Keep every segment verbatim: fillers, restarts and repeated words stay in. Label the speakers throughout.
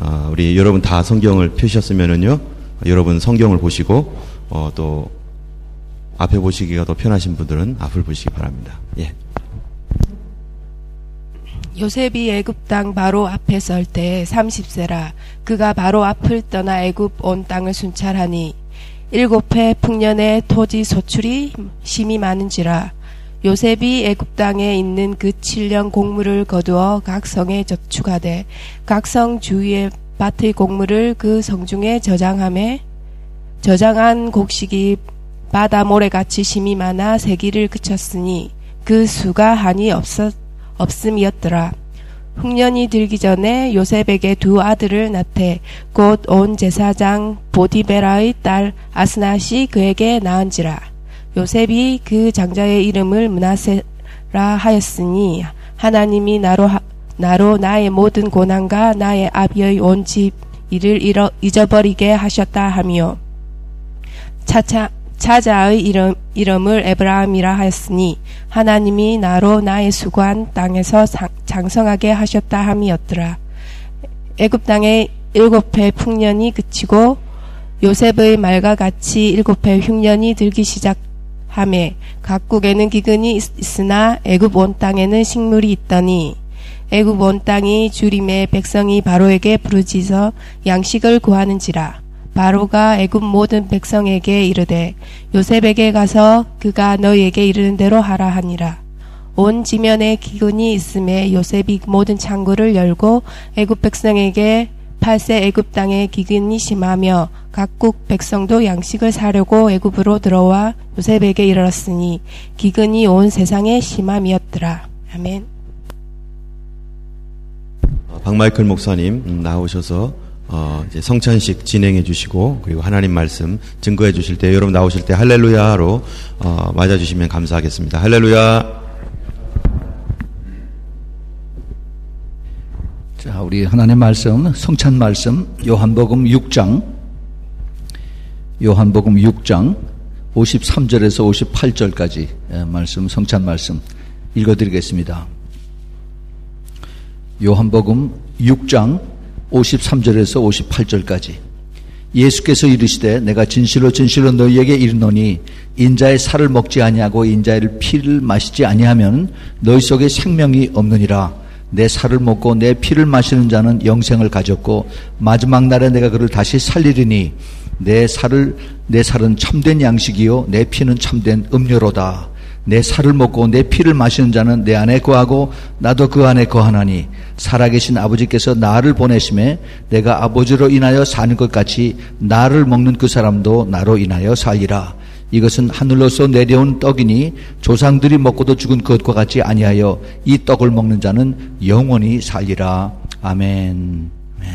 Speaker 1: 어, 우리 여러분 다 성경을 펴셨으면은요, 여러분 성경을 보시고 어, 또 앞에 보시기가 더 편하신 분들은 앞을 보시기 바랍니다. 예.
Speaker 2: 요셉이 애굽 땅 바로 앞에 설 때 삼십 세라. 그가 바로 앞을 떠나 애굽 온 땅을 순찰하니 일곱 해 풍년의 토지 소출이 심히 많은지라. 요셉이 애굽 땅에 있는 그 칠 년 곡물을 거두어 각 성에 저축하되 각 성 주위의 밭의 곡물을 그 성중에 저장하매 저장한 곡식이 바다 모래같이 심이 많아 세기를 그쳤으니 그 수가 한이 없었 없음이었더라. 흉년이 들기 전에 요셉에게 두 아들을 낳되 곧 온 제사장 보디베라의 딸 아스낫이 그에게 낳은지라. 요셉이 그 장자의 이름을 므낫세라 하였으니 하나님이 나로 하, 나로 나의 모든 고난과 나의 아비의 온 집 일을 잃어, 잊어버리게 하셨다 하며 차차 차자의 이름, 이름을 에브라임이라 하였으니 하나님이 나로 나의 수고한 땅에서 상, 장성하게 하셨다 함이었더라. 애굽 땅의 일곱 해 풍년이 그치고 요셉의 말과 같이 일곱 해 흉년이 들기 시작하매 각국에는 기근이 있으나 애굽 온 땅에는 식물이 있더니 애굽 온 땅이 주림에 백성이 바로에게 부르짖어 양식을 구하는지라. 바로가 애굽 모든 백성에게 이르되 요셉에게 가서 그가 너희에게 이르는 대로 하라 하니라. 온 지면에 기근이 있음에 요셉이 모든 창구를 열고 애굽 백성에게 팔세 애굽 땅에 기근이 심하며 각국 백성도 양식을 사려고 애굽으로 들어와 요셉에게 이르렀으니 기근이 온 세상에 심함이었더라. 아멘.
Speaker 1: 박마이클 목사님 나오셔서 어, 이제 성찬식 진행해 주시고, 그리고 하나님 말씀 증거해 주실 때, 여러분 나오실 때 할렐루야로, 어, 맞아주시면 감사하겠습니다. 할렐루야.
Speaker 3: 자, 우리 하나님 말씀, 성찬 말씀, 요한복음 육 장, 요한복음 육 장, 오십삼 절에서 오십팔 절까지 말씀, 성찬 말씀 읽어드리겠습니다. 요한복음 육 장, 오십삼 절에서 오십팔 절까지. 예수께서 이르시되 내가 진실로 진실로 너희에게 이르노니 인자의 살을 먹지 아니하고 인자의 피를 마시지 아니하면 너희 속에 생명이 없느니라. 내 살을 먹고 내 피를 마시는 자는 영생을 가졌고 마지막 날에 내가 그를 다시 살리리니 내 살을 내 살은 참된 양식이요 내 피는 참된 음료로다. 내 살을 먹고 내 피를 마시는 자는 내 안에 거하고 나도 그 안에 거하나니 살아계신 아버지께서 나를 보내심에 내가 아버지로 인하여 사는 것 같이 나를 먹는 그 사람도 나로 인하여 살리라. 이것은 하늘로서 내려온 떡이니 조상들이 먹고도 죽은 것과 같이 아니하여 이 떡을 먹는 자는 영원히 살리라. 아멘. 아멘.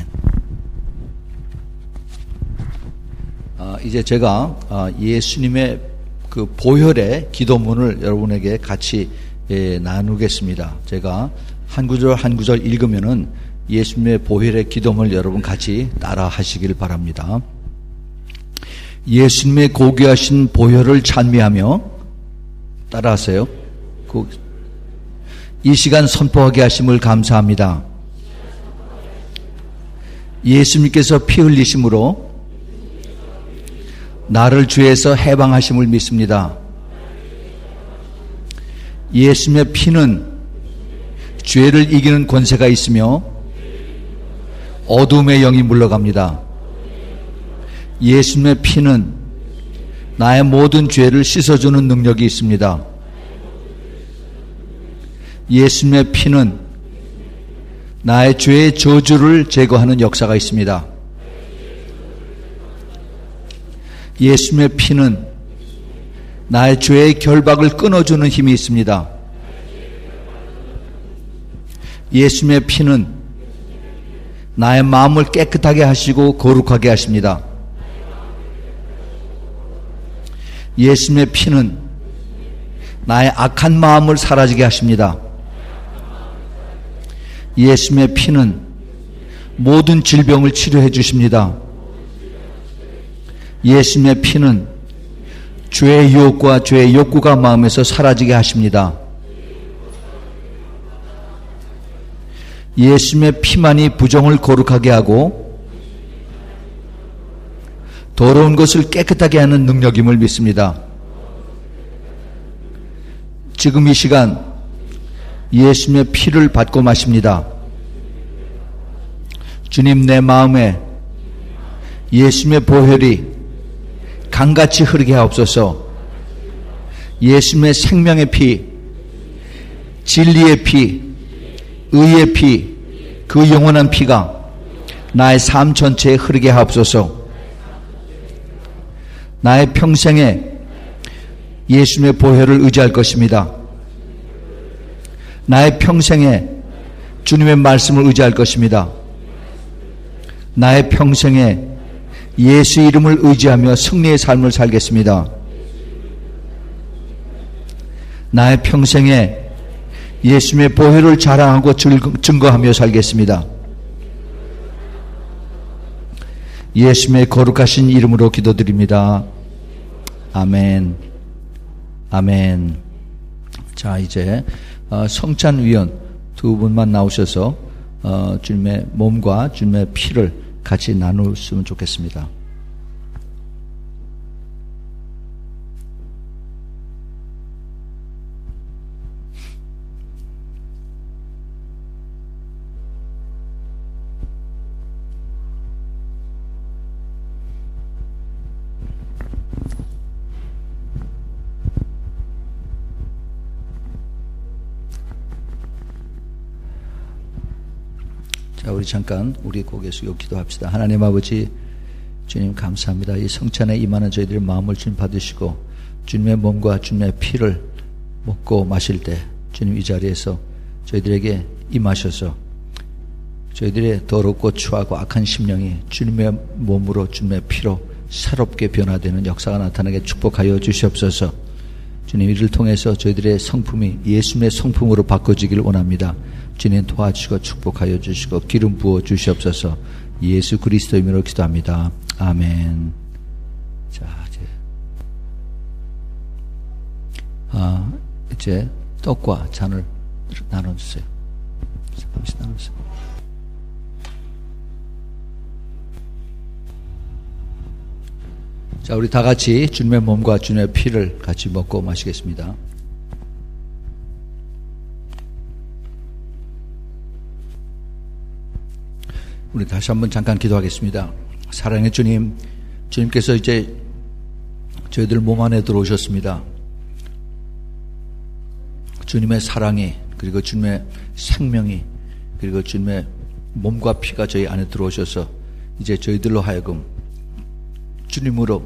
Speaker 3: 아, 이제 제가 아, 예수님의 그 보혈의 기도문을 여러분에게 같이 예, 나누겠습니다. 제가 한 구절 한 구절 읽으면은 예수님의 보혈의 기도문을 여러분 같이 따라 하시길 바랍니다. 예수님의 고귀하신 보혈을 찬미하며 따라하세요. 이 시간 선포하게 하심을 감사합니다. 예수님께서 피 흘리심으로 나를 죄에서 해방하심을 믿습니다. 예수님의 피는 죄를 이기는 권세가 있으며 어둠의 영이 물러갑니다. 예수님의 피는 나의 모든 죄를 씻어주는 능력이 있습니다. 예수님의 피는 나의 죄의 저주를 제거하는 역사가 있습니다. 예수님의 피는 나의 죄의 결박을 끊어주는 힘이 있습니다. 예수님의 피는 나의 마음을 깨끗하게 하시고 거룩하게 하십니다. 예수님의 피는 나의 악한 마음을 사라지게 하십니다. 예수님의 피는 모든 질병을 치료해 주십니다. 예수님의 피는 죄의 유혹과 죄의 욕구가 마음에서 사라지게 하십니다. 예수님의 피만이 부정을 거룩하게 하고 더러운 것을 깨끗하게 하는 능력임을 믿습니다. 지금 이 시간 예수님의 피를 받고 마십니다. 주님, 내 마음에 예수님의 보혈이 강같이 흐르게 하옵소서. 예수님의 생명의 피, 진리의 피, 의의 피, 그 영원한 피가 나의 삶 전체에 흐르게 하옵소서. 나의 평생에 예수님의 보혈을 의지할 것입니다. 나의 평생에 주님의 말씀을 의지할 것입니다. 나의 평생에 예수 이름을 의지하며 승리의 삶을 살겠습니다. 나의 평생에 예수님의 보혈을 자랑하고 증거하며 살겠습니다. 예수님의 거룩하신 이름으로 기도드립니다. 아멘. 아멘. 자, 이제 성찬위원 두 분만 나오셔서 주님의 몸과 주님의 피를 같이 나누었으면 좋겠습니다. 자, 우리 잠깐 우리 고개 숙여 기도합시다. 하나님 아버지, 주님 감사합니다. 이 성찬에 임하는 저희들의 마음을 주님 받으시고 주님의 몸과 주님의 피를 먹고 마실 때 주님 이 자리에서 저희들에게 임하셔서 저희들의 더럽고 추하고 악한 심령이 주님의 몸으로 주님의 피로 새롭게 변화되는 역사가 나타나게 축복하여 주시옵소서. 주님, 이를 통해서 저희들의 성품이 예수님의 성품으로 바꿔지기를 원합니다. 주님 도와주시고 축복하여 주시고 기름 부어 주시옵소서. 예수 그리스도의 이름으로 기도합니다. 아멘. 자, 이제 아, 이제 떡과 잔을 나눠주세요. 잠깐씩 나눠주세요. 자, 우리 다 같이 주님의 몸과 주님의 피를 같이 먹고 마시겠습니다. 우리 다시 한번 잠깐 기도하겠습니다. 사랑의 주님, 주님께서 이제 저희들 몸 안에 들어오셨습니다. 주님의 사랑이, 그리고 주님의 생명이, 그리고 주님의 몸과 피가 저희 안에 들어오셔서 이제 저희들로 하여금 주님으로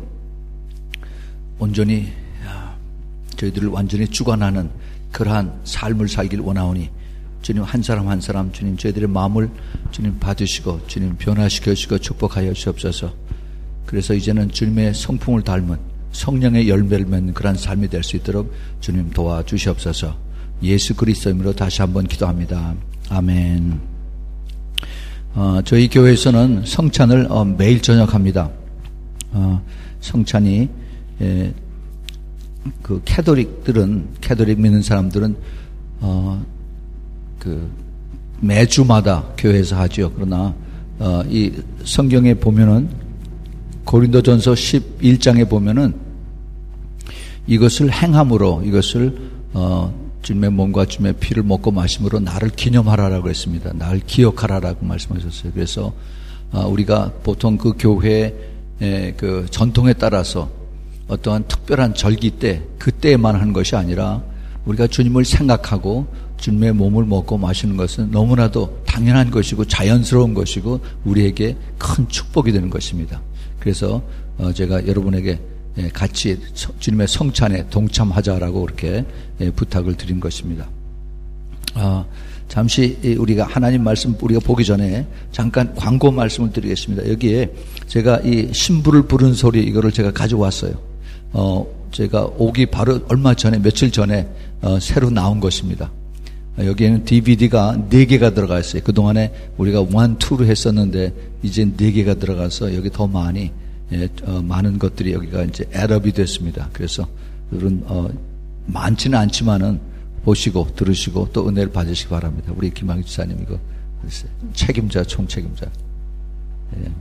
Speaker 3: 온전히 저희들을 완전히 주관하는 그러한 삶을 살길 원하오니 주님, 한 사람 한 사람 주님 저희들의 마음을 주님 받으시고 주님 변화시켜 주시고 축복하여 주옵소서. 그래서 이제는 주님의 성품을 닮은 성령의 열매를 맺는 그런 삶이 될 수 있도록 주님 도와주시옵소서. 예수 그리스도 이름으로 다시 한번 기도합니다. 아멘. 어, 저희 교회에서는 성찬을 어, 매일 저녁 합니다. 어, 성찬이 에, 그 캐도릭들은 캐도릭 믿는 사람들은 어, 그 매주마다 교회에서 하죠. 그러나 어, 이 성경에 보면은 고린도전서 십일 장에 보면은 이것을 행함으로 이것을 어, 주님의 몸과 주님의 피를 먹고 마심으로 나를 기념하라라고 했습니다. 나를 기억하라라고 말씀하셨어요. 그래서 어, 우리가 보통 그 교회의 그 전통에 따라서 어떠한 특별한 절기 때 그때만 하는 것이 아니라 우리가 주님을 생각하고 주님의 몸을 먹고 마시는 것은 너무나도 당연한 것이고 자연스러운 것이고 우리에게 큰 축복이 되는 것입니다. 그래서 제가 여러분에게 같이 주님의 성찬에 동참하자라고 그렇게 부탁을 드린 것입니다. 아, 잠시 우리가 하나님 말씀 우리가 보기 전에 잠깐 광고 말씀을 드리겠습니다. 여기에 제가 이 신부를 부른 소리 이거를 제가 가져왔어요. 어, 제가 오기 바로 얼마 전에 며칠 전에 어, 새로 나온 것입니다. 여기에는 디비디가 네 개가 들어가 있어요. 그동안에 우리가 원, 투로 했었는데 이제 네 개가 들어가서 여기 더 많이 예, 어, 많은 것들이 여기가 이제 앱업이 됐습니다. 그래서 여러분 어, 많지는 않지만은 보시고 들으시고 또 은혜를 받으시기 바랍니다. 우리 김학희 지사님 이거 책임자, 총책임자. 예.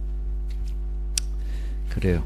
Speaker 3: 그래요.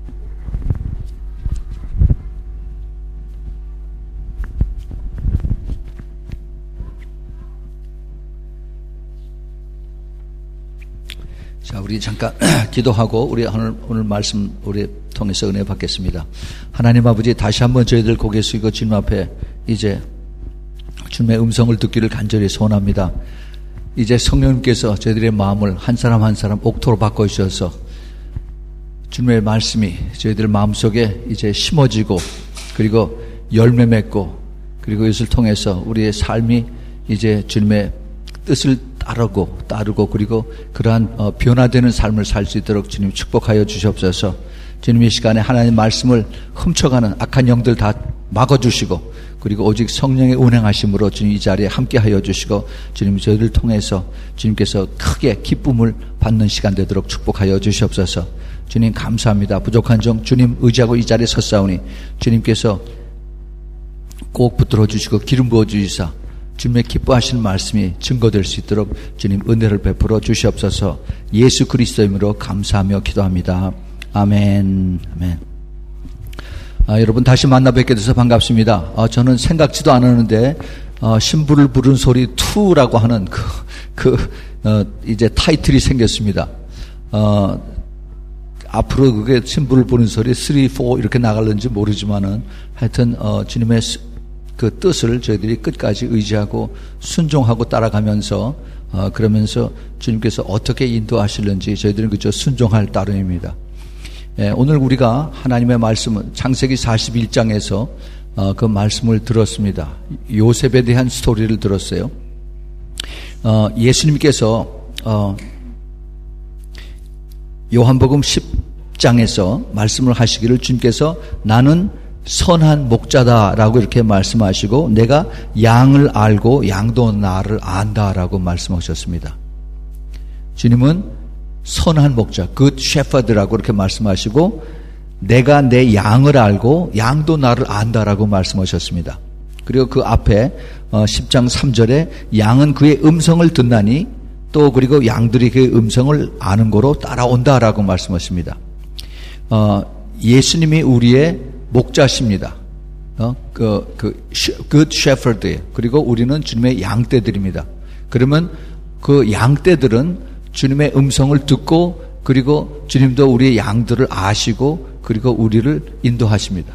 Speaker 3: 자, 우리 잠깐 기도하고 우리 오늘, 오늘 말씀 우리 통해서 은혜 받겠습니다. 하나님 아버지, 다시 한번 저희들 고개 숙이고 주님 앞에 이제 주님의 음성을 듣기를 간절히 소원합니다. 이제 성령님께서 저희들의 마음을 한 사람 한 사람 옥토로 바꿔주셔서 주님의 말씀이 저희들 마음속에 이제 심어지고 그리고 열매 맺고 그리고 이것을 통해서 우리의 삶이 이제 주님의 뜻을 따르고 따르고 그리고 그러한 어, 변화되는 삶을 살 수 있도록 주님 축복하여 주시옵소서. 주님 이 시간에 하나님 말씀을 훔쳐가는 악한 영들 다 막아주시고 그리고 오직 성령의 운행하심으로 주님 이 자리에 함께하여 주시고 주님 저희를 통해서 주님께서 크게 기쁨을 받는 시간 되도록 축복하여 주시옵소서. 주님 감사합니다. 부족한 종 주님 의지하고 이 자리에 섰사오니 주님께서 꼭 붙들어 주시고 기름 부어 주시사 주님의 기뻐하시는 말씀이 증거될 수 있도록 주님 은혜를 베풀어 주시옵소서. 예수 그리스도의 이름으로 감사하며 기도합니다. 아멘. 아멘. 아, 여러분 다시 만나 뵙게 돼서 반갑습니다. 아, 저는 생각지도 않았는데 어, 신부를 부른 소리 이라고 하는 그, 그 어, 이제 타이틀이 생겼습니다. 어, 앞으로 그게 신부를 부른 소리 삼, 사 이렇게 나갈는지 모르지만은 하여튼 어, 주님의 그 뜻을 저희들이 끝까지 의지하고 순종하고 따라가면서 어, 그러면서 주님께서 어떻게 인도하실는지 저희들은 그저 순종할 따름입니다. 예, 오늘 우리가 하나님의 말씀은 창세기 사십일 장에서 어, 그 말씀을 들었습니다. 요셉에 대한 스토리를 들었어요. 어, 예수님께서 어, 요한복음 십 장에서 말씀을 하시기를 주님께서 나는 선한 목자다라고 이렇게 말씀하시고 내가 양을 알고 양도 나를 안다라고 말씀하셨습니다. 주님은 선한 목자, good shepherd라고 이렇게 말씀하시고 내가 내 양을 알고 양도 나를 안다라고 말씀하셨습니다. 그리고 그 앞에 십 장 삼 절에 양은 그의 음성을 듣나니 또 그리고 양들이 그의 음성을 아는 거로 따라온다라고 말씀하십니다. 어, 예수님이 우리의 목자십니다. 어, 그, 그, good shepherd예요. 그리고 우리는 주님의 양떼들입니다. 그러면 그 양떼들은 주님의 음성을 듣고 그리고 주님도 우리의 양들을 아시고 그리고 우리를 인도하십니다.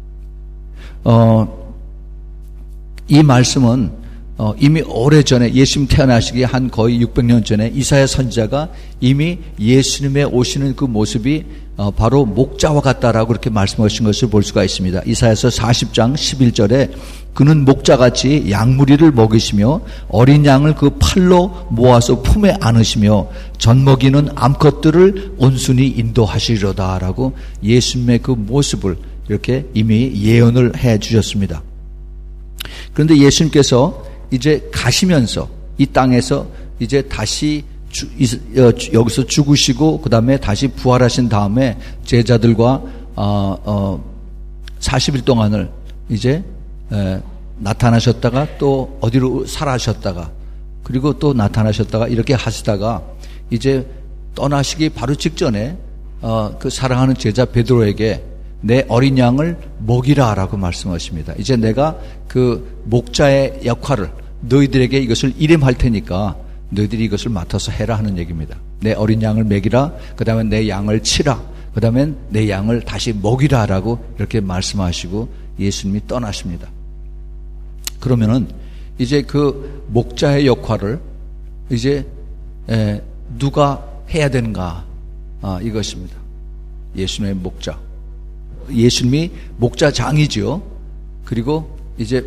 Speaker 3: 어, 이 말씀은 어, 이미 오래전에 예수님 태어나시기 한 거의 육백 년 전에 이사야 선지자가 이미 예수님의 오시는 그 모습이 어, 바로 목자와 같다라고 그렇게 말씀하신 것을 볼 수가 있습니다. 이사야서 사십 장 십일 절에 그는 목자같이 양무리를 먹이시며 어린 양을 그 팔로 모아서 품에 안으시며 젖먹이는 암컷들을 온순히 인도하시리로다라고 예수님의 그 모습을 이렇게 이미 예언을 해 주셨습니다. 그런데 예수님께서 이제 가시면서 이 땅에서 이제 다시 주, 여기서 죽으시고 그 다음에 다시 부활하신 다음에 제자들과 어, 어, 사십 일 동안을 이제 에, 나타나셨다가 또 어디로 살아셨다가 그리고 또 나타나셨다가 이렇게 하시다가 이제 떠나시기 바로 직전에 어, 그 사랑하는 제자 베드로에게 내 어린 양을 먹이라라고 말씀하십니다. 이제 내가 그 목자의 역할을 너희들에게 이것을 일임할 테니까 너희들이 이것을 맡아서 해라 하는 얘기입니다. 내 어린 양을 먹이라, 그 다음에 내 양을 치라, 그 다음에 내 양을 다시 먹이라라고 이렇게 말씀하시고 예수님이 떠나십니다. 그러면은 이제 그 목자의 역할을 이제 에, 누가 해야 되는가? 아, 이것입니다. 예수님의 목자. 예수님이 목자장이죠. 그리고 이제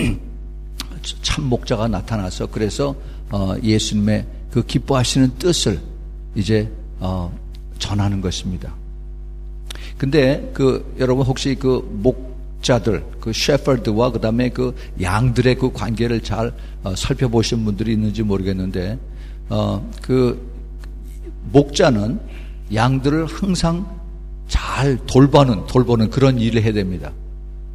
Speaker 3: 참 목자가 나타나서 그래서 어, 예수님의 그 기뻐하시는 뜻을 이제 어, 전하는 것입니다. 근데 그 여러분 혹시 그 목자들, 그 셰퍼드와 그 다음에 그 양들의 그 관계를 잘 어, 살펴보신 분들이 있는지 모르겠는데 어, 그 목자는 양들을 항상 잘 돌보는 돌보는 그런 일을 해야 됩니다.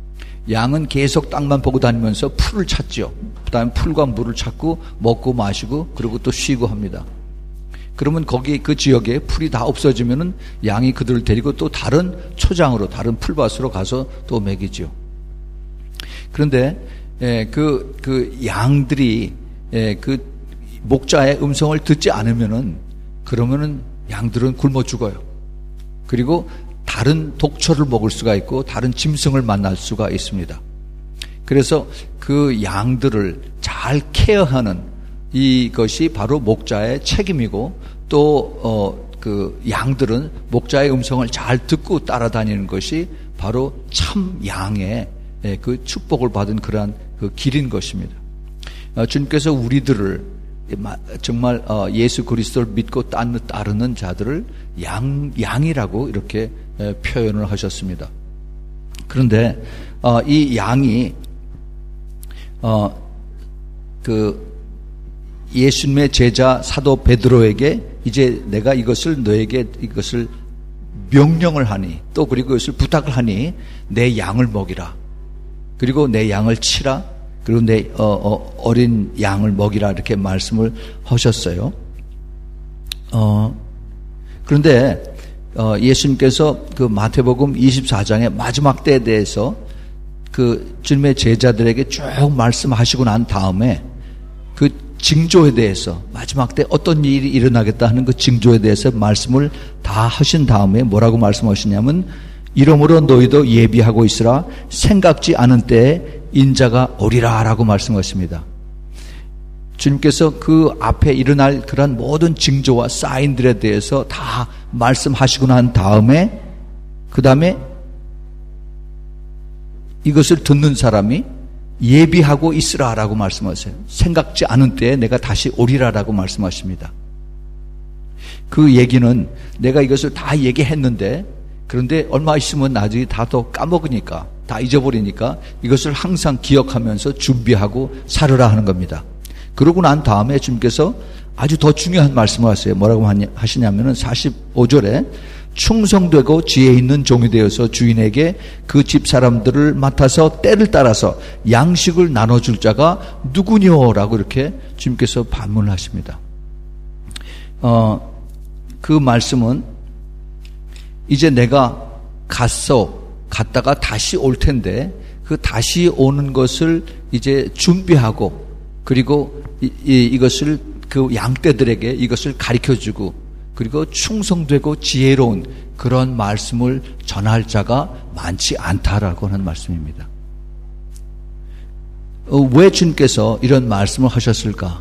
Speaker 3: 양은 계속 땅만 보고 다니면서 풀을 찾죠. 그 다음에 풀과 물을 찾고 먹고 마시고 그리고 또 쉬고 합니다. 그러면 거기 그 지역에 풀이 다 없어지면은 양이 그들을 데리고 또 다른 초장으로, 다른 풀밭으로 가서 또 먹이죠. 그런데 예, 그, 그 양들이 예, 그 목자의 음성을 듣지 않으면은 그러면은 양들은 굶어 죽어요. 그리고 다른 독초를 먹을 수가 있고 다른 짐승을 만날 수가 있습니다. 그래서 그 양들을 잘 케어하는 이것이 바로 목자의 책임이고 또 어, 그 양들은 목자의 음성을 잘 듣고 따라다니는 것이 바로 참 양의 그 축복을 받은 그러한 그 길인 것입니다. 어, 주님께서 우리들을 정말 어, 예수 그리스도를 믿고 따르는 자들을 양, 양이라고 이렇게 표현을 하셨습니다. 그런데 어, 이 양이 어, 그 예수님의 제자 사도 베드로에게 이제 내가 이것을 너에게 이것을 명령을 하니 또 그리고 이것을 부탁을 하니 내 양을 먹이라. 그리고 내 양을 치라. 그리고 내 어, 어, 어린 양을 먹이라 이렇게 말씀을 하셨어요. 어, 그런데 어, 예수님께서 그 마태복음 이십사 장의 마지막 때에 대해서 그 주님의 제자들에게 쭉 말씀하시고 난 다음에 그 징조에 대해서 마지막 때 어떤 일이 일어나겠다 하는 그 징조에 대해서 말씀을 다 하신 다음에 뭐라고 말씀하시냐면 이러므로 너희도 예비하고 있으라. 생각지 않은 때에 인자가 오리라 라고 말씀하십니다. 주님께서 그 앞에 일어날 그런 모든 징조와 사인들에 대해서 다 말씀하시고 난 다음에 그 다음에 이것을 듣는 사람이 예비하고 있으라 라고 말씀하세요. 생각지 않은 때에 내가 다시 오리라 라고 말씀하십니다. 그 얘기는 내가 이것을 다 얘기했는데 그런데 얼마 있으면 나중에 다 또 까먹으니까 다 잊어버리니까 이것을 항상 기억하면서 준비하고 살으라 하는 겁니다. 그러고 난 다음에 주님께서 아주 더 중요한 말씀을 하세요. 뭐라고 하시냐면은 사십오 절에 충성되고 지혜 있는 종이 되어서 주인에게 그 집 사람들을 맡아서 때를 따라서 양식을 나눠줄 자가 누구뇨? 라고 이렇게 주님께서 반문을 하십니다. 어, 그 말씀은 이제 내가 갔어, 갔다가 다시 올 텐데 그 다시 오는 것을 이제 준비하고 그리고 이, 이, 이것을 그 양떼들에게 이것을 가르쳐주고 그리고 충성되고 지혜로운 그런 말씀을 전할 자가 많지 않다라고 하는 말씀입니다. 어, 왜 주님께서 이런 말씀을 하셨을까?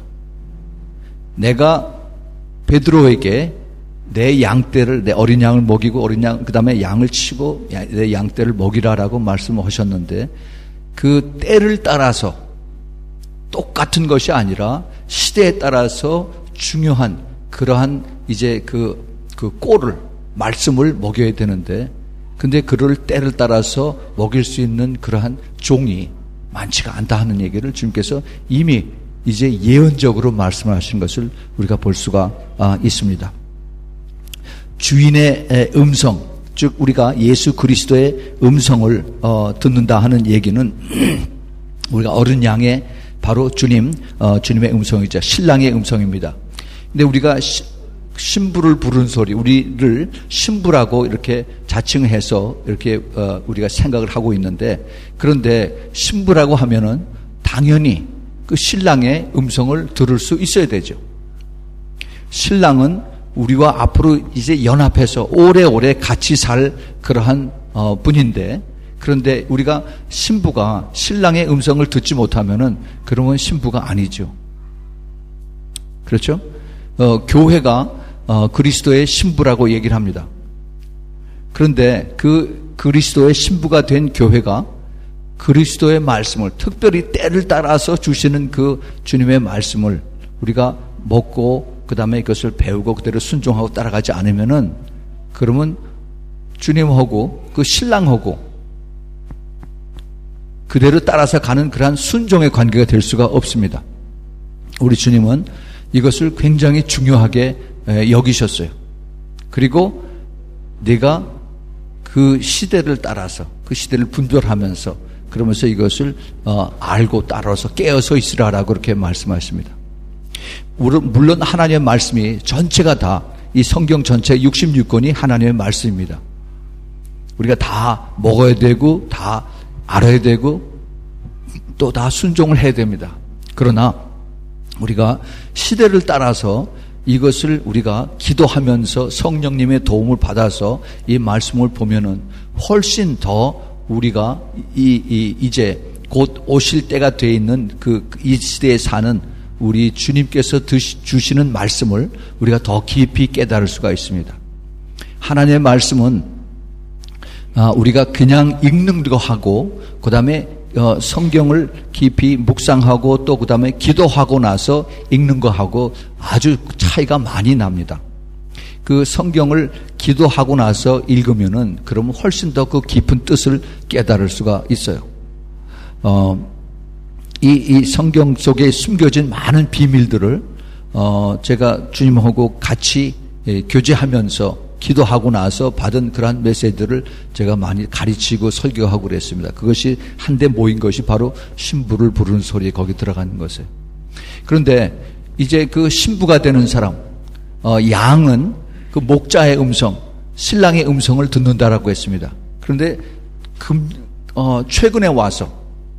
Speaker 3: 내가 베드로에게 내 양떼를 내 어린 양을 먹이고 어린 양 그다음에 양을 치고 내 양떼를 먹이라라고 말씀을 하셨는데 그 때를 따라서 똑같은 것이 아니라 시대에 따라서 중요한 그러한 이제 그, 그 꼴을 말씀을 먹여야 되는데 근데 그를 때를 따라서 먹일 수 있는 그러한 종이 많지가 않다 하는 얘기를 주님께서 이미 이제 예언적으로 말씀을 하신 것을 우리가 볼 수가 아, 있습니다. 주인의 음성, 즉 우리가 예수 그리스도의 음성을 어, 듣는다 하는 얘기는 우리가 어린 양의 바로 주님, 어, 주님의 음성이자 신랑의 음성입니다. 근데 우리가 시, 신부를 부르는 소리, 우리를 신부라고 이렇게 자칭해서 이렇게 어, 우리가 생각을 하고 있는데 그런데 신부라고 하면은 당연히 그 신랑의 음성을 들을 수 있어야 되죠. 신랑은 우리와 앞으로 이제 연합해서 오래오래 같이 살 그러한 어, 분인데 그런데 우리가 신부가 신랑의 음성을 듣지 못하면은 그러면 신부가 아니죠. 그렇죠? 어, 교회가 어, 그리스도의 신부라고 얘기를 합니다. 그런데 그 그리스도의 신부가 된 교회가 그리스도의 말씀을 특별히 때를 따라서 주시는 그 주님의 말씀을 우리가 먹고 그 다음에 이것을 배우고 그대로 순종하고 따라가지 않으면은 그러면 주님하고 그 신랑하고 그대로 따라서 가는 그러한 순종의 관계가 될 수가 없습니다. 우리 주님은 이것을 굉장히 중요하게 여기셨어요. 그리고 내가 그 시대를 따라서 그 시대를 분별하면서 그러면서 이것을 어, 알고 따라서 깨어서 있으라라고 그렇게 말씀하십니다. 물론 하나님의 말씀이 전체가 다 이 성경 전체 육십육 권이 하나님의 말씀입니다. 우리가 다 먹어야 되고 다 알아야 되고 또 다 순종을 해야 됩니다. 그러나 우리가 시대를 따라서 이것을 우리가 기도하면서 성령님의 도움을 받아서 이 말씀을 보면은 훨씬 더 우리가 이, 이 이제 곧 오실 때가 돼 있는 그 이 시대에 사는 우리 주님께서 드시, 주시는 말씀을 우리가 더 깊이 깨달을 수가 있습니다. 하나님의 말씀은 아, 우리가 그냥 읽는 거 하고 그 다음에 어, 성경을 깊이 묵상하고 또 그 다음에 기도하고 나서 읽는 거 하고 아주 차이가 많이 납니다. 그 성경을 기도하고 나서 읽으면은 그러면 훨씬 더 그 깊은 뜻을 깨달을 수가 있어요. 어, 이, 이 성경 속에 숨겨진 많은 비밀들을 어, 제가 주님하고 같이 예, 교제하면서 기도하고 나서 받은 그러한 메시지들을 제가 많이 가르치고 설교하고 그랬습니다. 그것이 한데 모인 것이 바로 신부를 부르는 소리에 거기 들어가는 것이에요. 그런데 이제 그 신부가 되는 사람, 어, 양은 그 목자의 음성, 신랑의 음성을 듣는다라고 했습니다. 그런데 금, 어, 최근에 와서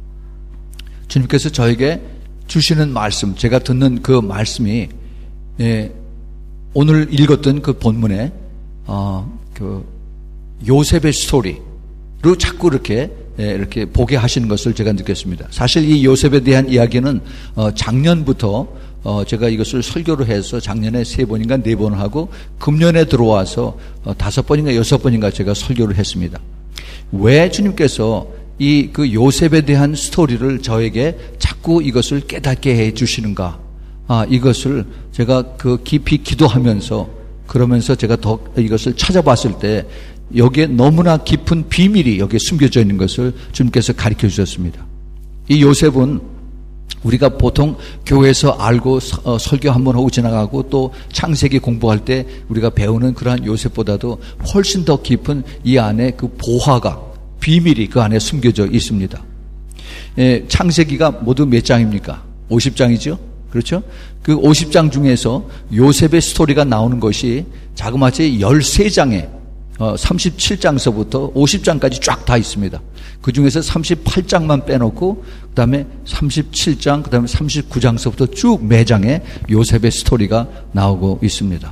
Speaker 3: 주님께서 저에게 주시는 말씀, 제가 듣는 그 말씀이 예, 오늘 읽었던 그 본문에 어, 그 요셉의 스토리로 자꾸 이렇게 예, 이렇게 보게 하시는 것을 제가 느꼈습니다. 사실 이 요셉에 대한 이야기는 어, 작년부터 어, 제가 이것을 설교를 해서 작년에 세 번인가 네 번 하고 금년에 들어와서 어, 다섯 번인가 여섯 번인가 제가 설교를 했습니다. 왜 주님께서 이 그 요셉에 대한 스토리를 저에게 자꾸 이것을 깨닫게 해 주시는가? 아, 이것을 제가 그 깊이 기도하면서 그러면서 제가 더 이것을 찾아봤을 때 여기에 너무나 깊은 비밀이 여기에 숨겨져 있는 것을 주님께서 가르쳐 주셨습니다. 이 요셉은 우리가 보통 교회에서 알고 어, 설교 한번 하고 지나가고 또 창세기 공부할 때 우리가 배우는 그러한 요셉보다도 훨씬 더 깊은 이 안에 그 보화가 비밀이 그 안에 숨겨져 있습니다. 예, 창세기가 모두 몇 장입니까? 오십 장이죠? 그렇죠? 그 오십 장 중에서 요셉의 스토리가 나오는 것이 자그마치 열세 장에 어, 삼십칠 장서부터 오십 장까지 쫙 다 있습니다. 그 중에서 삼십팔 장만 빼놓고 그 다음에 삼십칠 장, 그 다음에 삼십구 장서부터 쭉 매 장에 요셉의 스토리가 나오고 있습니다.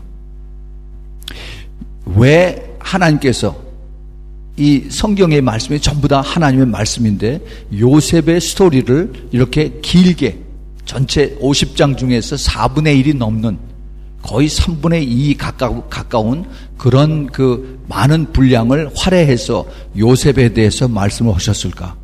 Speaker 3: 왜 하나님께서 이 성경의 말씀이 전부 다 하나님의 말씀인데 요셉의 스토리를 이렇게 길게 전체 오십 장 중에서 사분의 일이 넘는 거의 삼분의 이 가까우, 가까운 그런 그 많은 분량을 할애해서 요셉에 대해서 말씀을 하셨을까?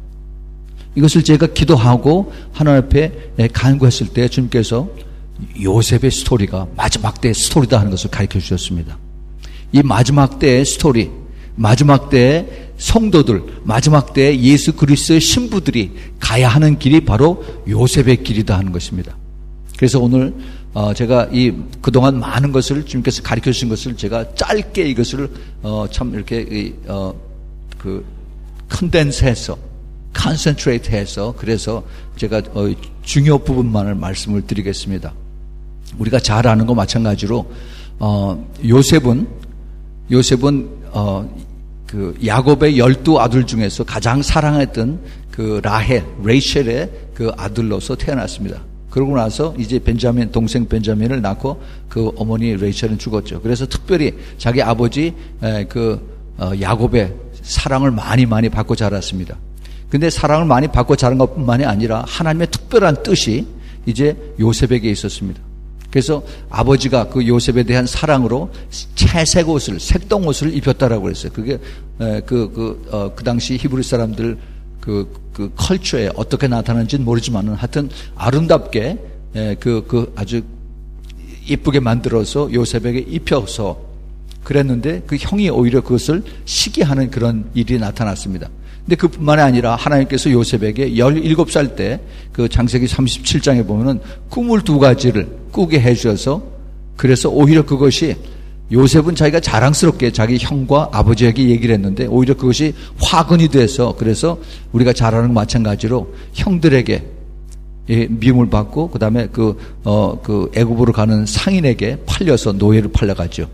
Speaker 3: 이것을 제가 기도하고 하나님 앞에 간구했을 때 주님께서 요셉의 스토리가 마지막 때의 스토리다 하는 것을 가르쳐 주셨습니다. 이 마지막 때의 스토리, 마지막 때의 성도들, 마지막 때의 예수 그리스도의 신부들이 가야 하는 길이 바로 요셉의 길이다 하는 것입니다. 그래서 오늘 어 제가 이 그동안 많은 것을 주님께서 가르쳐 주신 것을 제가 짧게 이것을 어참 이렇게 어그 컨덴스해서 컨센트레이트해서 그래서 제가 어 중요 부분만을 말씀을 드리겠습니다. 우리가 잘 아는 거 마찬가지로 어 요셉은 요셉은 어 그 야곱의 열두 아들 중에서 가장 사랑했던 그 라헬, 레이첼의 그 아들로서 태어났습니다. 그러고 나서 이제 벤자민, 동생 벤자민을 낳고 그 어머니 레이첼은 죽었죠. 그래서 특별히 자기 아버지 그 야곱의 사랑을 많이 많이 받고 자랐습니다. 근데 사랑을 많이 받고 자란 것뿐만이 아니라 하나님의 특별한 뜻이 이제 요셉에게 있었습니다. 그래서 아버지가 그 요셉에 대한 사랑으로 채색 옷을, 색동 옷을 입혔다라고 그랬어요. 그게 그 그 어, 그 당시 히브리 사람들 그 그 컬처에 어떻게 나타나는지는 모르지만은 하여튼 아름답게 그 그 아주 이쁘게 만들어서 요셉에게 입혀서 그랬는데 그 형이 오히려 그것을 시기하는 그런 일이 나타났습니다. 근데 그뿐만이 아니라 하나님께서 요셉에게 열일곱 살 때 그 창세기 삼십칠 장에 보면은 꿈을 두 가지를 꾸게 해주셔서 그래서 오히려 그것이 요셉은 자기가 자랑스럽게 자기 형과 아버지에게 얘기를 했는데 오히려 그것이 화근이 돼서 그래서 우리가 잘 아는 마찬가지로 형들에게 미움을 받고 그 다음에 그, 어, 그 애굽으로 가는 상인에게 팔려서 노예를 팔려가죠.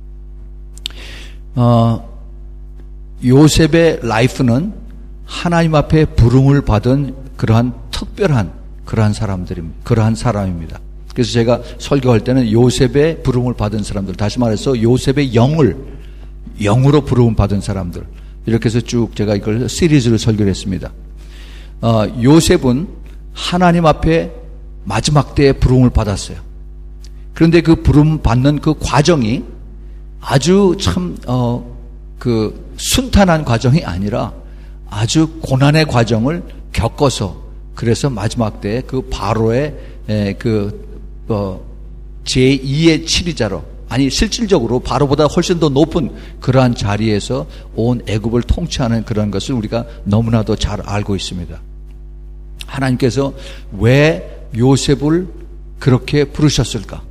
Speaker 3: 어, 요셉의 라이프는 하나님 앞에 부름을 받은 그러한 특별한 그러한 사람들입니다. 그러한 사람입니다. 그래서 제가 설교할 때는 요셉의 부름을 받은 사람들, 다시 말해서 요셉의 영을 영으로 부름을 받은 사람들, 이렇게 해서 쭉 제가 이걸 시리즈로 설교를 했습니다. 어, 요셉은 하나님 앞에 마지막 때에 부름을 받았어요. 그런데 그 부름 받는 그 과정이 아주 참 어, 그 순탄한 과정이 아니라 아주 고난의 과정을 겪어서 그래서 마지막 때에 그 바로의 에, 그 어, 제이의 치리자로, 아니 실질적으로 바로보다 훨씬 더 높은 그러한 자리에서 온 애굽을 통치하는 그런 것을 우리가 너무나도 잘 알고 있습니다. 하나님께서 왜 요셉을 그렇게 부르셨을까?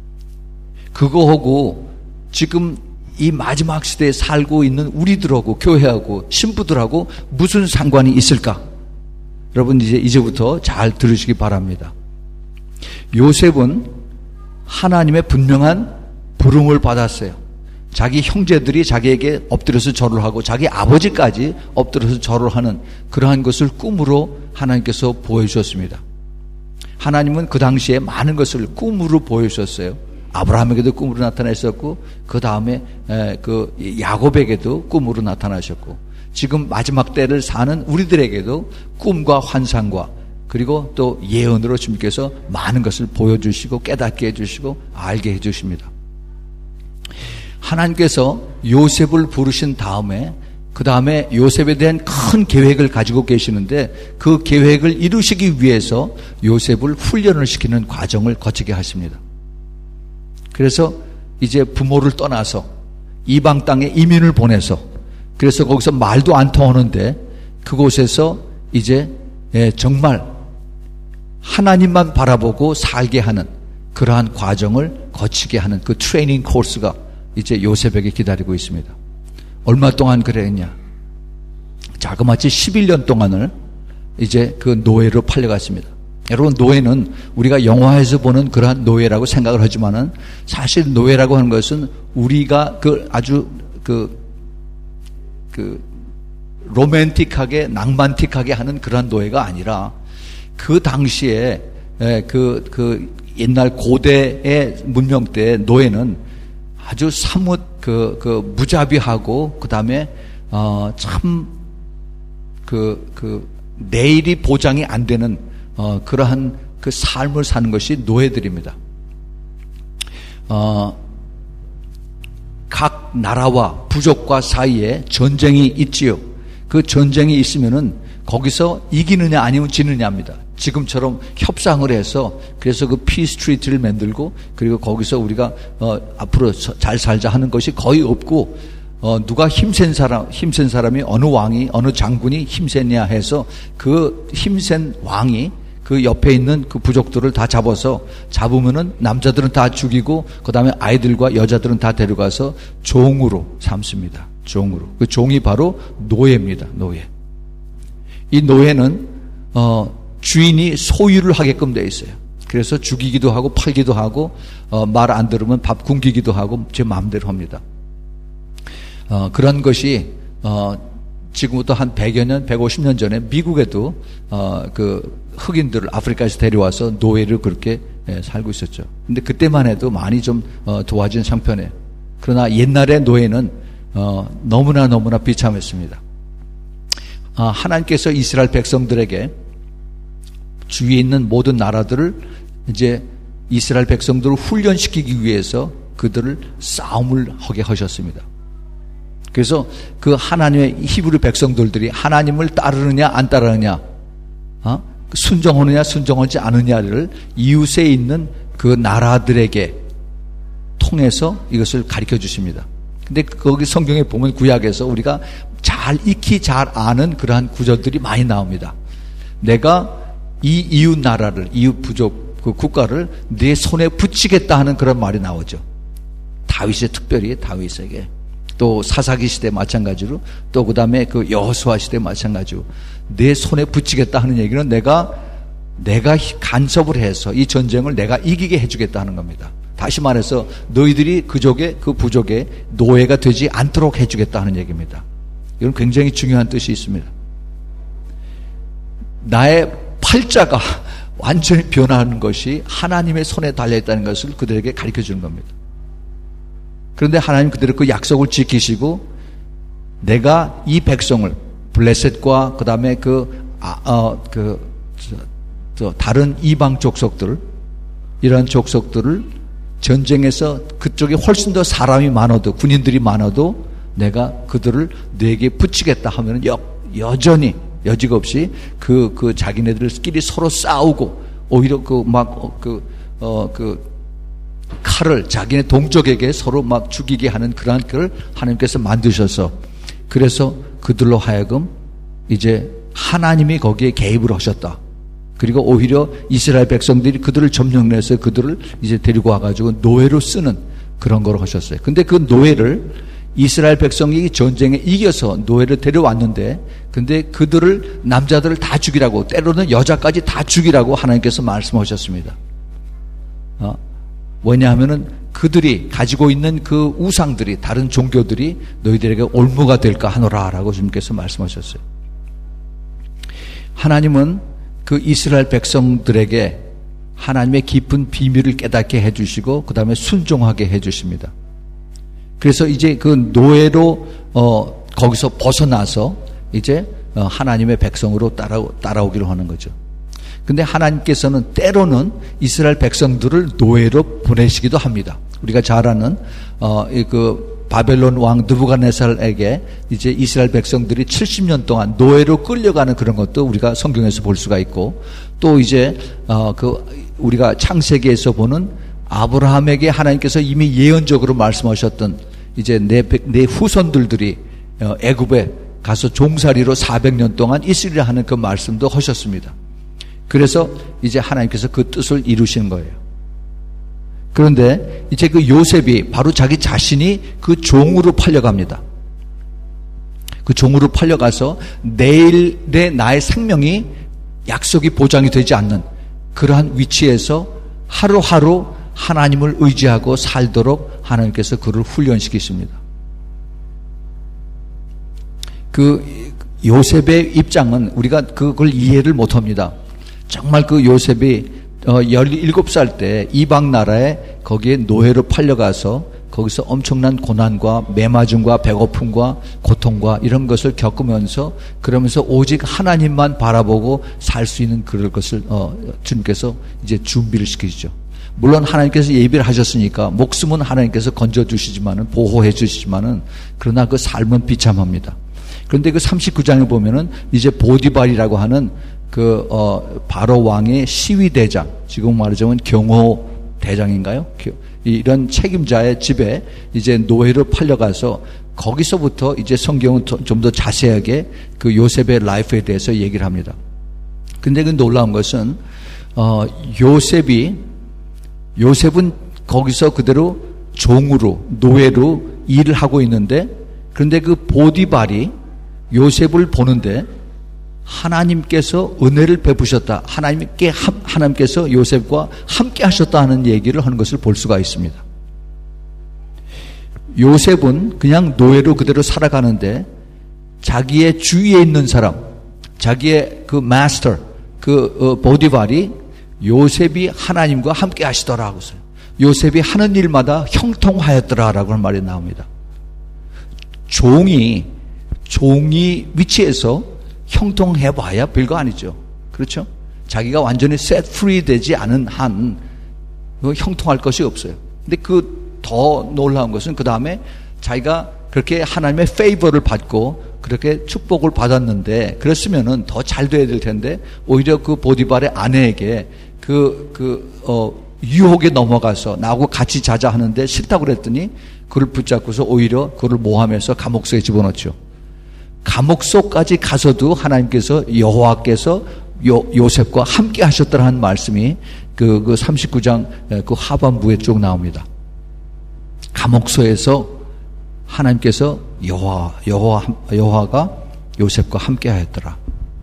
Speaker 3: 그거하고 지금 이 마지막 시대에 살고 있는 우리들하고 교회하고 신부들하고 무슨 상관이 있을까? 여러분 이제 이제부터 잘 들으시기 바랍니다. 요셉은 하나님의 분명한 부름을 받았어요. 자기 형제들이 자기에게 엎드려서 절을 하고 자기 아버지까지 엎드려서 절을 하는 그러한 것을 꿈으로 하나님께서 보여주셨습니다. 하나님은 그 당시에 많은 것을 꿈으로 보여주셨어요. 아브라함에게도 꿈으로 나타나셨고 그 다음에 그 야곱에게도 꿈으로 나타나셨고 지금 마지막 때를 사는 우리들에게도 꿈과 환상과 그리고 또 예언으로 주님께서 많은 것을 보여주시고 깨닫게 해주시고 알게 해주십니다. 하나님께서 요셉을 부르신 다음에 그 다음에 요셉에 대한 큰 계획을 가지고 계시는데 그 계획을 이루시기 위해서 요셉을 훈련을 시키는 과정을 거치게 하십니다. 그래서 이제 부모를 떠나서 이방 땅에 이민을 보내서 그래서 거기서 말도 안 통하는데 그곳에서 이제 정말 하나님만 바라보고 살게 하는 그러한 과정을 거치게 하는 그 트레이닝 코스가 이제 요셉에게 기다리고 있습니다. 얼마 동안 그랬냐? 자그마치 십일 년 동안을 이제 그 노예로 팔려갔습니다. 여러분, 노예는 우리가 영화에서 보는 그러한 노예라고 생각을 하지만은 사실 노예라고 하는 것은 우리가 그 아주 그, 그 로맨틱하게 낭만틱하게 하는 그러한 노예가 아니라 그 당시에 그, 그 옛날 고대의 문명 때 노예는 아주 사뭇 그, 그 무자비하고 그 다음에 어, 참 그, 그 내일이 보장이 안 되는 어, 그러한 그 삶을 사는 것이 노예들입니다. 어, 각 나라와 부족과 사이에 전쟁이 있지요. 그 전쟁이 있으면은 거기서 이기느냐 아니면 지느냐입니다. 지금처럼 협상을 해서 그래서 그 피스 트리티를 만들고 그리고 거기서 우리가 어, 앞으로 잘 살자 하는 것이 거의 없고 어, 누가 힘센 사람, 힘센 사람이 어느 왕이 어느 장군이 힘세냐 해서 그 힘센 왕이 그 옆에 있는 그 부족들을 다 잡아서 잡으면은 남자들은 다 죽이고 그 다음에 아이들과 여자들은 다 데려가서 종으로 삼습니다. 종으로. 그 종이 바로 노예입니다. 노예. 이 노예는 어, 주인이 소유를 하게끔 되어 있어요. 그래서 죽이기도 하고 팔기도 하고 어, 말 안 들으면 밥 굶기기도 하고 제 마음대로 합니다. 어, 그런 것이 어, 지금부터 한 백여 년, 백오십 년 전에 미국에도 어, 그 흑인들을 아프리카에서 데려와서 노예를 그렇게 예, 살고 있었죠. 근데 그때만 해도 많이 좀 어, 도와진 상편에. 그러나 옛날의 노예는 어, 너무나 너무나 비참했습니다. 아, 하나님께서 이스라엘 백성들에게 주위에 있는 모든 나라들을 이제 이스라엘 백성들을 훈련시키기 위해서 그들을 싸움을 하게 하셨습니다. 그래서 그 하나님의 히브리 백성들이 하나님을 따르느냐 안 따르느냐, 어? 순종하느냐 순종하지 않느냐를 이웃에 있는 그 나라들에게 통해서 이것을 가르쳐 주십니다. 근데 거기 성경에 보면 구약에서 우리가 잘 익히 잘 아는 그러한 구절들이 많이 나옵니다. 내가 이 이웃 나라를, 이웃 부족 그 국가를 내 손에 붙이겠다 하는 그런 말이 나오죠. 다윗의 특별히 다윗에게 또 사사기 시대 마찬가지로 또 그 다음에 그 여호수아 시대 마찬가지로 내 손에 붙이겠다 하는 얘기는 내가 내가 간섭을 해서 이 전쟁을 내가 이기게 해주겠다 하는 겁니다. 다시 말해서 너희들이 그족의 그 부족의 노예가 되지 않도록 해주겠다 하는 얘기입니다. 이건 굉장히 중요한 뜻이 있습니다. 나의 팔자가 완전히 변하는 것이 하나님의 손에 달려있다는 것을 그들에게 가르쳐주는 겁니다. 그런데 하나님 그대로 그 약속을 지키시고 내가 이 백성을 블레셋과 그 다음에 그, 아, 어, 그, 저, 저 다른 이방 족속들, 이러한 족속들을 전쟁에서 그쪽에 훨씬 더 사람이 많아도, 군인들이 많아도 내가 그들을 내게 붙이겠다 하면 여, 여전히 여지가 없이 그, 그 자기네들끼리 서로 싸우고 오히려 그 막, 그, 어, 그 칼을 자기네 동족에게 서로 막 죽이게 하는 그러한 걸 하나님께서 만드셔서 그래서 그들로 하여금 이제 하나님이 거기에 개입을 하셨다. 그리고 오히려 이스라엘 백성들이 그들을 점령해서 그들을 이제 데리고 와가지고 노예로 쓰는 그런 걸 하셨어요. 근데 그 노예를 이스라엘 백성이 전쟁에 이겨서 노예를 데려왔는데 근데 그들을 남자들을 다 죽이라고 때로는 여자까지 다 죽이라고 하나님께서 말씀하셨습니다. 어? 왜냐하면은 그들이 가지고 있는 그 우상들이 다른 종교들이 너희들에게 올무가 될까 하노라라고 주님께서 말씀하셨어요. 하나님은 그 이스라엘 백성들에게 하나님의 깊은 비밀을 깨닫게 해주시고 그 다음에 순종하게 해주십니다. 그래서 이제 그 노예로 어 거기서 벗어나서 이제 어 하나님의 백성으로 따라 따라오기로 하는 거죠. 근데 하나님께서는 때로는 이스라엘 백성들을 노예로 보내시기도 합니다. 우리가 잘 아는 어 그 바벨론 왕 느부갓네살에게 이제 이스라엘 백성들이 칠십 년 동안 노예로 끌려가는 그런 것도 우리가 성경에서 볼 수가 있고 또 이제 어 그 우리가 창세기에서 보는 아브라함에게 하나님께서 이미 예언적으로 말씀하셨던 이제 내, 내 후손들들이 애굽에 가서 종살이로 사백 년 동안 있으리라 하는 그 말씀도 하셨습니다. 그래서 이제 하나님께서 그 뜻을 이루신 거예요. 그런데 이제 그 요셉이 바로 자기 자신이 그 종으로 팔려갑니다. 그 종으로 팔려가서 내일의 나의 생명이 약속이 보장이 되지 않는 그러한 위치에서 하루하루 하나님을 의지하고 살도록 하나님께서 그를 훈련시키십니다. 그 요셉의 입장은 우리가 그걸 이해를 못합니다. 정말 그 요셉이 열일곱 살 때 이방 나라에 거기에 노예로 팔려가서 거기서 엄청난 고난과 매맞음과 배고픔과 고통과 이런 것을 겪으면서 그러면서 오직 하나님만 바라보고 살 수 있는 그럴 것을 어, 주님께서 이제 준비를 시키시죠. 물론 하나님께서 예비를 하셨으니까 목숨은 하나님께서 건져주시지만은 보호해 주시지만은 그러나 그 삶은 비참합니다. 그런데 그 삼십구 장에 보면은 이제 보디발이라고 하는 그 어, 바로 왕의 시위대장, 지금 말하자면 경호 대장인가요? 이런 책임자의 집에 이제 노예로 팔려가서 거기서부터 이제 성경은 좀 더 자세하게 그 요셉의 라이프에 대해서 얘기를 합니다. 근데 그 놀라운 것은 어, 요셉이 요셉은 거기서 그대로 종으로 노예로 일을 하고 있는데 그런데 그 보디발이 요셉을 보는데 하나님께서 은혜를 베푸셨다. 하나님께 하나님께서 요셉과 함께 하셨다 하는 얘기를 하는 것을 볼 수가 있습니다. 요셉은 그냥 노예로 그대로 살아가는데 자기의 주위에 있는 사람, 자기의 그 마스터, 그 어, 보디발이 요셉이 하나님과 함께 하시더라 하고서요. 요셉이 하는 일마다 형통하였더라라고 하는 말이 나옵니다. 종이 종이 위치에서 형통해봐야 별거 아니죠. 그렇죠? 자기가 완전히 set free 되지 않은 한 형통할 것이 없어요. 근데 그 더 놀라운 것은 그 다음에 자기가 그렇게 하나님의 페이버를 받고 그렇게 축복을 받았는데 그랬으면은 더 잘 돼야 될 텐데 오히려 그 보디발의 아내에게 그, 그, 어, 유혹에 넘어가서 나하고 같이 자자 하는데 싫다고 그랬더니 그를 붙잡고서 오히려 그를 모함해서 감옥 속에 집어넣죠. 감옥 속까지 가서도 하나님께서 여호와께서 요, 요셉과 함께 하셨다는 말씀이 그, 그 삼십구 장 그 하반부에 쭉 나옵니다. 감옥소에서 하나님께서 여호와 여호와 여호와가 요셉과 함께하였더라.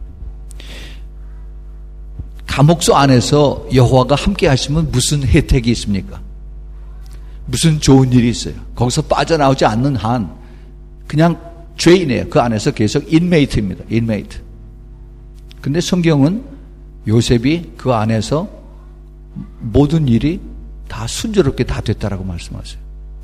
Speaker 3: 감옥소 안에서 여호와가 함께하시면 무슨 혜택이 있습니까? 무슨 좋은 일이 있어요? 거기서 빠져나오지 않는 한 그냥 죄인이에요. 그 안에서 계속 인메이트입니다. 인메이트. 근데 성경은 요셉이 그 안에서 모든 일이 다 순조롭게 다 됐다라고 말씀하세요.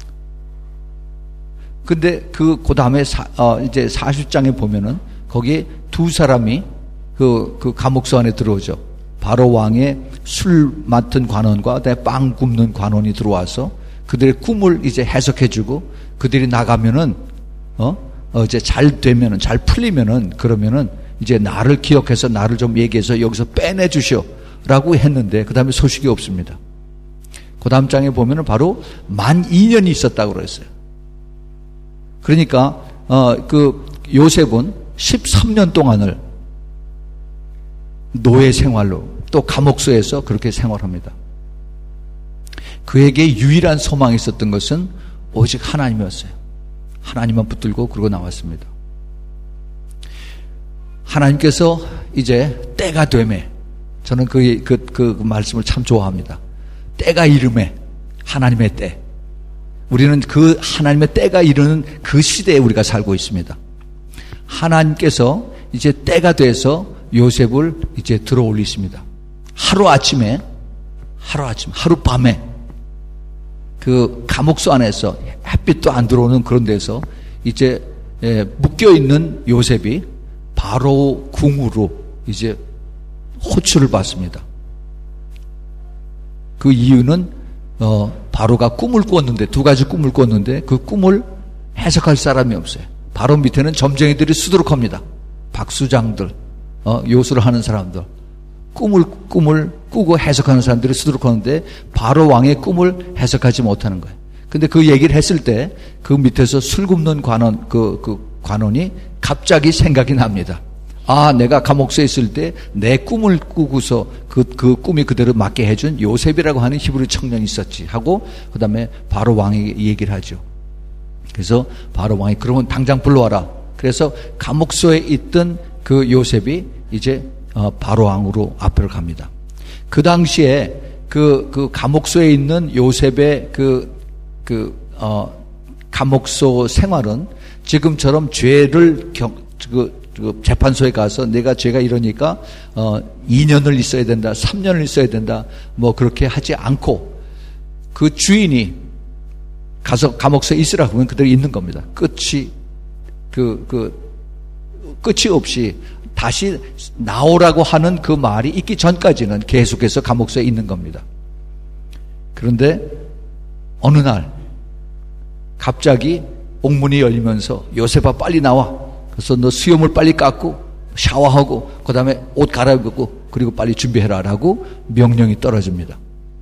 Speaker 3: 근데 그, 그 다음에 사, 어, 이제 사십 장에 보면은 거기에 두 사람이 그, 그 감옥소 안에 들어오죠. 바로 왕의 술 맡은 관원과 빵 굽는 관원이 들어와서 그들의 꿈을 이제 해석해주고 그들이 나가면은, 어, 어 이제 잘 되면은, 잘 풀리면은, 그러면은 이제 나를 기억해서 나를 좀 얘기해서 여기서 빼내주시오. 라고 했는데, 그 다음에 소식이 없습니다. 그 다음 장에 보면은 바로 만 이 년이 있었다고 그랬어요. 그러니까, 어, 그 요셉은 십삼 년 동안을 노예 생활로 또 감옥소에서 그렇게 생활합니다. 그에게 유일한 소망이 있었던 것은 오직 하나님이었어요. 하나님만 붙들고 그러고 나왔습니다. 하나님께서 이제 때가 되매, 저는 그, 그, 그 말씀을 참 좋아합니다. 때가 이름에 하나님의 때. 우리는 그 하나님의 때가 이르는 그 시대에 우리가 살고 있습니다. 하나님께서 이제 때가 돼서 요셉을 이제 들어 올리십니다. 하루 아침에, 하루 아침, 하루 밤에 그 감옥소 안에서 햇빛도 안 들어오는 그런 데서 이제 예, 묶여있는 요셉이 바로 궁으로 이제 호출을 받습니다. 그 이유는 어, 바로가 꿈을 꿨는데, 두 가지 꿈을 꿨는데 그 꿈을 해석할 사람이 없어요. 바로 밑에는 점쟁이들이 수두룩합니다. 박수장들, 어, 요술을 하는 사람들, 꿈을 꿈을 꾸고 해석하는 사람들이 수두룩하는데 바로 왕의 꿈을 해석하지 못하는 거예요. 근데 그 얘기를 했을 때 그 밑에서 술 굽는 관원, 그, 그 관원이 갑자기 생각이 납니다. 아, 내가 감옥소에 있을 때 내 꿈을 꾸고서 그, 그 꿈이 그대로 맞게 해준 요셉이라고 하는 히브리 청년이 있었지 하고, 그 다음에 바로 왕에게 얘기를 하죠. 그래서 바로 왕이 그러면 당장 불러와라. 그래서 감옥소에 있던 그 요셉이 이제 어, 바로 왕으로 앞으로 갑니다. 그 당시에 그, 그 감옥소에 있는 요셉의 그, 그, 어, 감옥소 생활은 지금처럼 죄를 경, 그, 그 재판소에 가서 내가 죄가 이러니까 어, 이 년을 있어야 된다, 삼 년을 있어야 된다, 뭐 그렇게 하지 않고 그 주인이 가서 감옥소에 있으라 그러면 그대로 있는 겁니다. 끝이 그, 그 끝이 없이 다시 나오라고 하는 그 말이 있기 전까지는 계속해서 감옥소에 있는 겁니다. 그런데 어느 날 갑자기 옥문이 열리면서 요셉아 빨리 나와. 그래서 너 수염을 빨리 깎고 샤워하고 그 다음에 옷 갈아입고 그리고 빨리 준비해라 라고 명령이 떨어집니다.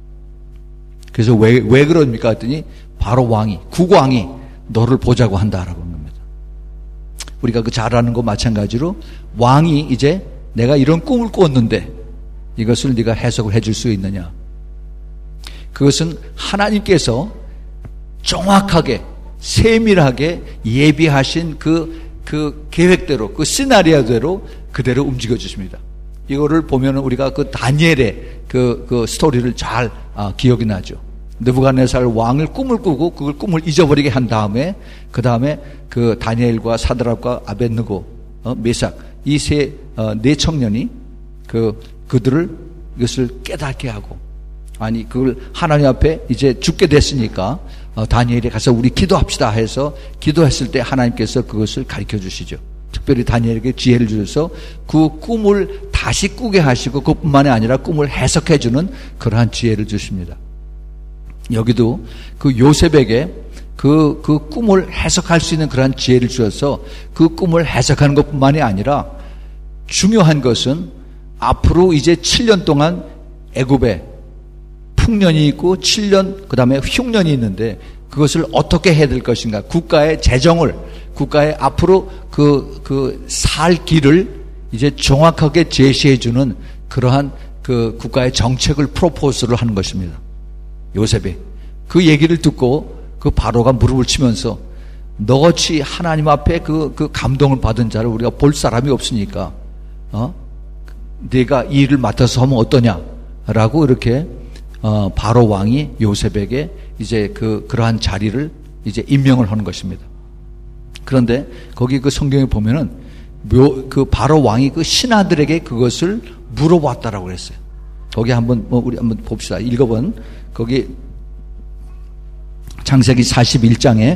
Speaker 3: 그래서 왜, 왜 그럽니까 했더니 바로 왕이, 국왕이 너를 보자고 한다라고 합니다. 우리가 그 잘 아는 거 마찬가지로 왕이 이제 내가 이런 꿈을 꿨는데 이것을 네가 해석을 해줄 수 있느냐. 그것은 하나님께서 정확하게 세밀하게 예비하신 그, 그 계획대로, 그 시나리오대로 그대로 움직여 주십니다. 이거를 보면 우리가 그 다니엘의 그, 그 스토리를 잘 아, 기억이 나죠. 느부갓네살 왕을 꿈을 꾸고 그걸 꿈을 잊어버리게 한 다음에 그 다음에 그 다니엘과 사드락과 아벳느고, 어, 메삭 이 세 어, 네 청년이 그 그들을 이것을 깨닫게 하고, 아니 그걸 하나님 앞에 이제 죽게 됐으니까 어, 다니엘이 가서 우리 기도합시다 해서 기도했을 때 하나님께서 그것을 가르쳐 주시죠. 특별히 다니엘에게 지혜를 주셔서 그 꿈을 다시 꾸게 하시고 그뿐만이 아니라 꿈을 해석해 주는 그러한 지혜를 주십니다. 여기도 그 요셉에게 그, 그 꿈을 해석할 수 있는 그러한 지혜를 주셔서 그 꿈을 해석하는 것뿐만이 아니라 중요한 것은 앞으로 이제 칠 년 동안 애굽에 풍년이 있고 칠 년 그 다음에 흉년이 있는데 그것을 어떻게 해야 될 것인가, 국가의 재정을, 국가의 앞으로 그, 그 살 길을 이제 정확하게 제시해 주는 그러한 그 국가의 정책을 프로포즈를 하는 것입니다. 요셉이 그 얘기를 듣고 그 바로가 무릎을 치면서 너같이 하나님 앞에 그, 그 감동을 받은 자를 우리가 볼 사람이 없으니까, 어? 네가 이 일을 맡아서 하면 어떠냐? 라고 이렇게, 어, 바로 왕이 요셉에게 이제 그, 그러한 자리를 이제 임명을 하는 것입니다. 그런데 거기 그 성경에 보면은 묘, 그 바로 왕이 그 신하들에게 그것을 물어봤다라고 그랬어요. 거기 한번, 뭐, 우리 한번 봅시다. 읽어본, 거기 창세기 사십일 장에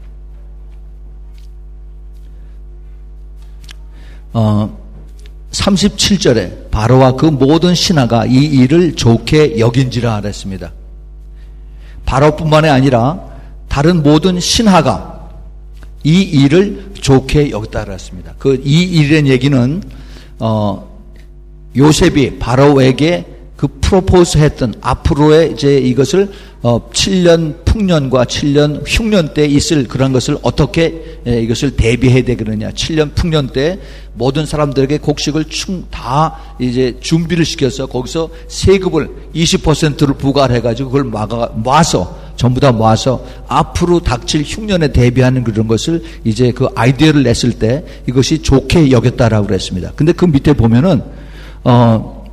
Speaker 3: 어, 삼십칠 절에 바로와 그 모든 신하가 이 일을 좋게 여긴지라 그랬습니다. 바로뿐만이 아니라 다른 모든 신하가 이 일을 좋게 여겼다 그랬습니다. 그 이 일의 얘기는 어, 요셉이 바로에게 그 프로포즈 했던 앞으로의 이제 이것을 어, 칠 년 풍년과 칠 년 흉년 때 있을 그런 것을 어떻게 예, 이것을 대비해야 되겠느냐. 칠 년 풍년 때 모든 사람들에게 곡식을 충 다 이제 준비를 시켜서 거기서 세금을 이십 퍼센트를 부과를 해가지고 그걸 막아, 모아서 전부 다 모아서 앞으로 닥칠 흉년에 대비하는 그런 것을 이제 그 아이디어를 냈을 때 이것이 좋게 여겼다라고 그랬습니다. 근데 그 밑에 보면은 어,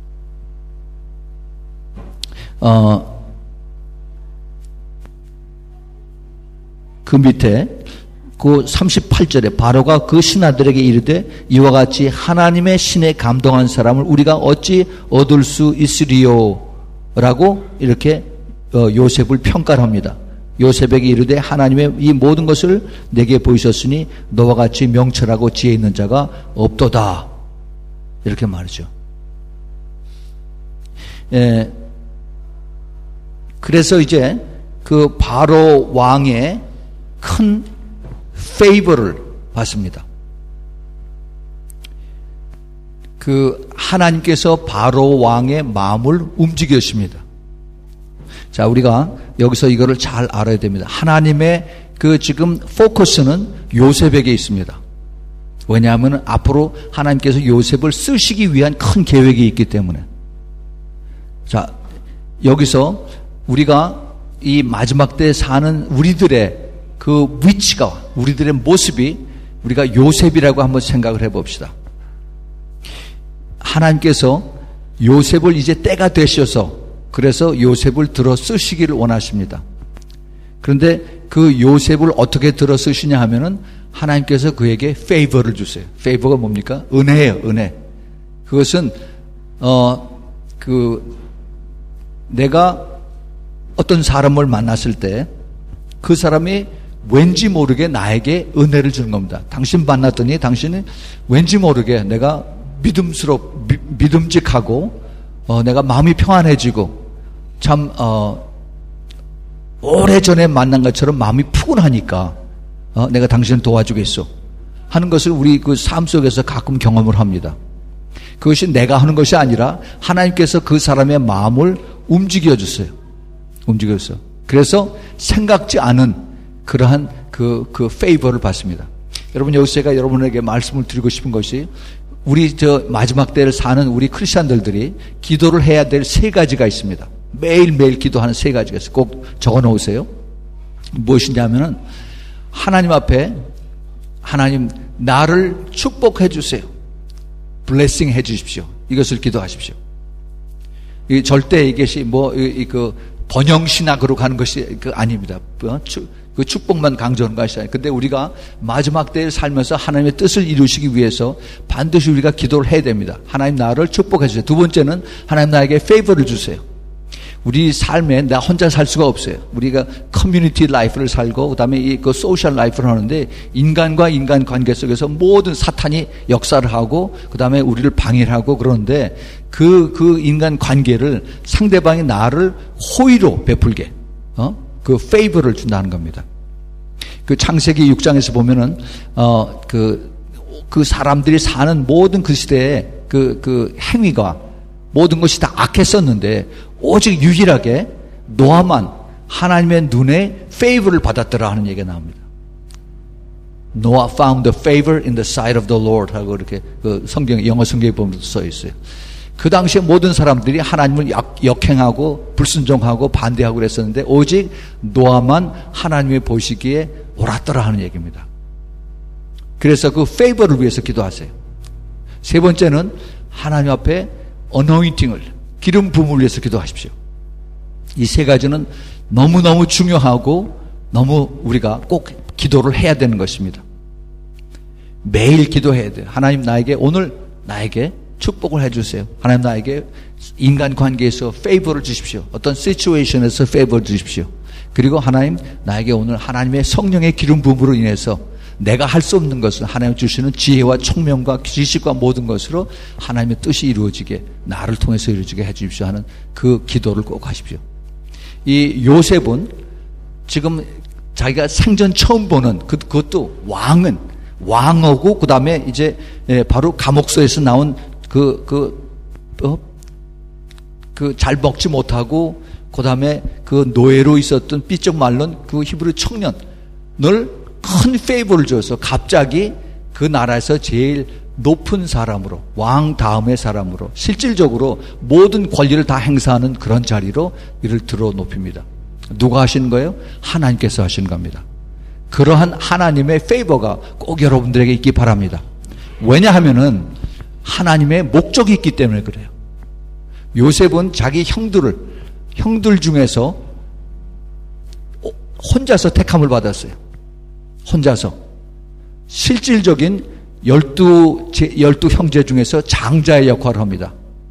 Speaker 3: 어, 그 밑에 그 삼십팔 절에 바로가 그 신하들에게 이르되 이와 같이 하나님의 신에 감동한 사람을 우리가 어찌 얻을 수 있으리요? 라고 이렇게 요셉을 평가를 합니다. 요셉에게 이르되 하나님의 이 모든 것을 내게 보이셨으니 너와 같이 명철하고 지혜 있는 자가 없도다. 이렇게 말이죠. 예, 그래서 이제 그 바로 왕의 큰 페이버를 받습니다. 그 하나님께서 바로 왕의 마음을 움직이십니다. 자, 우리가 여기서 이거를 잘 알아야 됩니다. 하나님의 그 지금 포커스는 요셉에게 있습니다. 왜냐하면 앞으로 하나님께서 요셉을 쓰시기 위한 큰 계획이 있기 때문에. 자, 여기서 우리가 이 마지막 때 사는 우리들의 그 위치가, 우리들의 모습이 우리가 요셉이라고 한번 생각을 해봅시다. 하나님께서 요셉을 이제 때가 되셔서 그래서 요셉을 들어 쓰시기를 원하십니다. 그런데 그 요셉을 어떻게 들어 쓰시냐 하면은 하나님께서 그에게 페이버를 주세요. 페이버가 뭡니까? 은혜예요, 은혜. 그것은 어 그 내가 어떤 사람을 만났을 때 그 사람이 왠지 모르게 나에게 은혜를 주는 겁니다. 당신 만났더니 당신은 왠지 모르게 내가 믿음스럽, 미, 믿음직하고 어, 내가 마음이 평안해지고 참 어, 오래전에 만난 것처럼 마음이 푸근하니까 어, 내가 당신을 도와주겠어 하는 것을 우리 그 삶 속에서 가끔 경험을 합니다. 그것이 내가 하는 것이 아니라 하나님께서 그 사람의 마음을 움직여 주세요. 움직여 주세요. 그래서 생각지 않은 그러한 그, 그 페이버를 받습니다. 여러분, 여기서 제가 여러분에게 말씀을 드리고 싶은 것이 우리 저 마지막 때를 사는 우리 크리스찬들들이 기도를 해야 될 세 가지가 있습니다. 매일매일 기도하는 세 가지가 있어요. 꼭 적어 놓으세요. 무엇이냐면은 하나님 앞에 하나님 나를 축복해 주세요. 블레싱 해 주십시오. 이것을 기도하십시오. 이 절대 이것이 뭐 이 그 번영신학으로 가는 것이 그 아닙니다. 어? 그 축복만 강조하는 것이 아니에요. 근데 우리가 마지막 때에 살면서 하나님의 뜻을 이루시기 위해서 반드시 우리가 기도를 해야 됩니다. 하나님 나를 축복해 주세요. 두 번째는 하나님 나에게 페이버를 주세요. 우리 삶에 나 혼자 살 수가 없어요. 우리가 커뮤니티 라이프를 살고 그다음에 이 그 소셜 라이프를 하는데 인간과 인간 관계 속에서 모든 사탄이 역사를 하고 그다음에 우리를 방해를 하고 그러는데 그, 그 인간 관계를 상대방이 나를 호의로 베풀게 어? 그 페이버를 준다는 겁니다. 그 창세기 육 장에서 보면은 어 그 그 사람들이 사는 모든 그 시대의 그 그 행위가 모든 것이 다 악했었는데 오직 유일하게 노아만 하나님의 눈에 페이버를 받았더라 하는 얘기가 나옵니다. Noah found the favor in the sight of the Lord 하고 이렇게 그 성경 영어 성경에 보면 써 있어요. 그 당시에 모든 사람들이 하나님을 역, 역행하고 불순종하고 반대하고 그랬었는데 오직 노아만 하나님의 보시기에 옳았더라 하는 얘기입니다. 그래서 그 페이버를 위해서 기도하세요. 세 번째는 하나님 앞에 어노인팅을, 기름 부음을 위해서 기도하십시오. 이 세 가지는 너무너무 중요하고 너무 우리가 꼭 기도를 해야 되는 것입니다. 매일 기도해야 돼요. 하나님 나에게 오늘 나에게 축복을 해주세요. 하나님 나에게 인간관계에서 페이버를 주십시오. 어떤 시츄에이션에서 페이버를 주십시오. 그리고 하나님 나에게 오늘 하나님의 성령의 기름 부음으로 인해서 내가 할 수 없는 것을 하나님 주시는 지혜와 총명과 지식과 모든 것으로 하나님의 뜻이 이루어지게, 나를 통해서 이루어지게 해주십시오 하는 그 기도를 꼭 하십시오. 이 요셉은 지금 자기가 생전 처음 보는 그, 그것도 왕은 왕하고 그 다음에 이제 바로 감옥소에서 나온 그, 그, 어? 그 잘 먹지 못하고 그 다음에 그 노예로 있었던 삐쩍 말른 그 히브리 청년을 큰 페이버를 줘서 갑자기 그 나라에서 제일 높은 사람으로, 왕 다음의 사람으로 실질적으로 모든 권리를 다 행사하는 그런 자리로 이를 들어 높입니다. 누가 하시는 거예요? 하나님께서 하시는 겁니다. 그러한 하나님의 페이버가 꼭 여러분들에게 있기 바랍니다. 왜냐하면은 하나님의 목적이 있기 때문에 그래요. 요셉은 자기 형들을, 형들 중에서 혼자서 택함을 받았어요. 혼자서. 실질적인 열두, 열두 형제 중에서 장자의 역할을 합니다.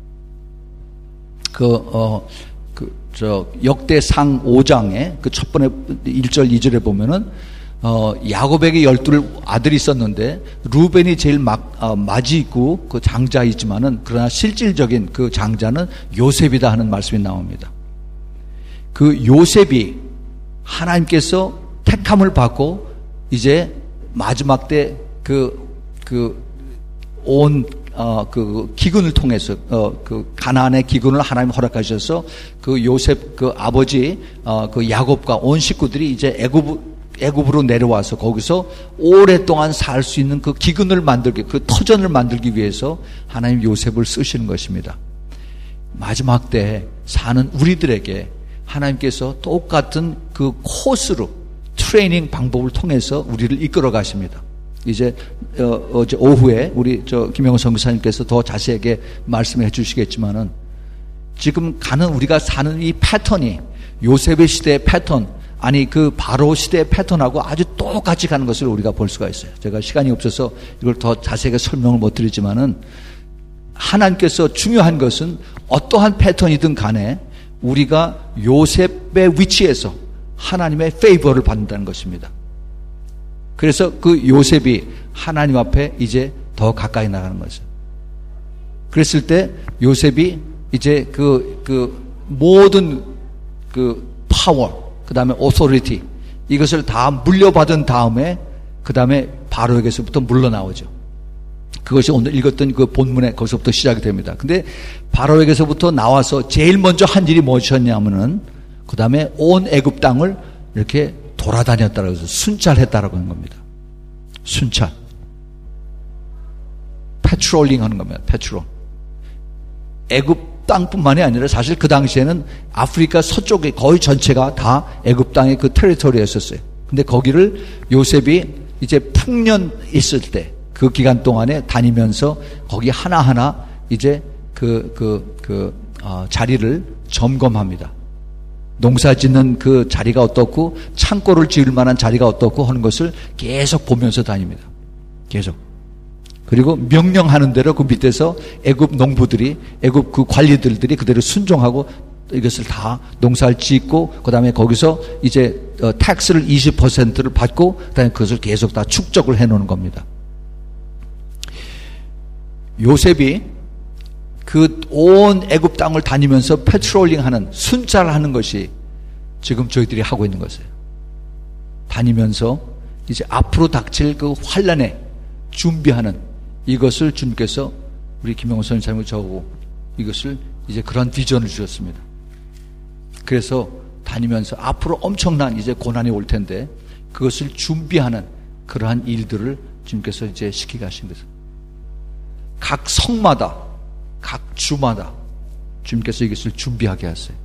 Speaker 3: 그, 어, 그, 저, 역대상 오 장에 그 첫 번째 일 절, 이 절에 보면은, 어, 야곱에게 열두 아들이 있었는데, 루벤이 제일 막, 어, 맞이 있고 그 장자이지만은, 그러나 실질적인 그 장자는 요셉이다 하는 말씀이 나옵니다. 그 요셉이 하나님께서 택함을 받고, 이제 마지막 때 그, 그, 온, 어, 그, 기근을 통해서, 어, 그, 가나안의 기근을 하나님 허락하셔서 그 요셉, 그 아버지, 어, 그 야곱과 온 식구들이 이제 애굽, 애굽으로 내려와서 거기서 오랫동안 살 수 있는 그 기근을 만들기, 그 터전을 만들기 위해서 하나님 요셉을 쓰시는 것입니다. 마지막 때 사는 우리들에게 하나님께서 똑같은 그 코스로 트레이닝 방법을 통해서 우리를 이끌어 가십니다. 이제 어, 어제 오후에 우리 저 김영호 선교사님께서 더 자세하게 말씀해 주시겠지만은 지금 가는 우리가 사는 이 패턴이 요셉의 시대의 패턴, 아니 그 바로 시대의 패턴하고 아주 똑같이 가는 것을 우리가 볼 수가 있어요. 제가 시간이 없어서 이걸 더 자세하게 설명을 못 드리지만은 하나님께서 중요한 것은 어떠한 패턴이든 간에 우리가 요셉의 위치에서 하나님의 페이버를 받는다는 것입니다. 그래서 그 요셉이 하나님 앞에 이제 더 가까이 나가는 거죠. 그랬을 때 요셉이 이제 그, 그 모든 그 파워, 그 다음에 오토리티, 이것을 다 물려받은 다음에 그 다음에 바로에게서부터 물러나오죠. 그것이 오늘 읽었던 그 본문에 거기서부터 시작이 됩니다. 근데 바로에게서부터 나와서 제일 먼저 한 일이 무엇이었냐면은 그 다음에 온 애굽 땅을 이렇게 돌아다녔다라고 해서 순찰했다라고 하는 겁니다. 순찰. 패트롤링 하는 겁니다. 패트롤. 애굽 땅뿐만이 아니라 사실 그 당시에는 아프리카 서쪽에 거의 전체가 다 애굽 땅의 그 테리토리였었어요. 근데 거기를 요셉이 이제 풍년 있을 때 그 기간 동안에 다니면서 거기 하나하나 이제 그, 그, 그, 어, 자리를 점검합니다. 농사 짓는 그 자리가 어떻고 창고를 지을 만한 자리가 어떻고 하는 것을 계속 보면서 다닙니다. 계속. 그리고 명령하는 대로 그 밑에서 애굽 농부들이, 애굽 그 관리들들이 그대로 순종하고 이것을 다 농사를 짓고 그 다음에 거기서 이제 어, 텍스를 이십 퍼센트를 받고 그 다음에 그것을 계속 다 축적을 해놓는 겁니다. 요셉이 그 온 애굽 땅을 다니면서 패트롤링하는, 순찰하는 것이 지금 저희들이 하고 있는 것이에요. 다니면서 이제 앞으로 닥칠 그 환난에 준비하는 이것을 주님께서 우리 김영호 선생님을 저고 이것을 이제 그런 비전을 주셨습니다. 그래서 다니면서 앞으로 엄청난 이제 고난이 올 텐데 그것을 준비하는 그러한 일들을 주님께서 이제 시키게 하신 거죠. 각 성마다 각 주마다 주님께서 이것을 준비하게 하세요.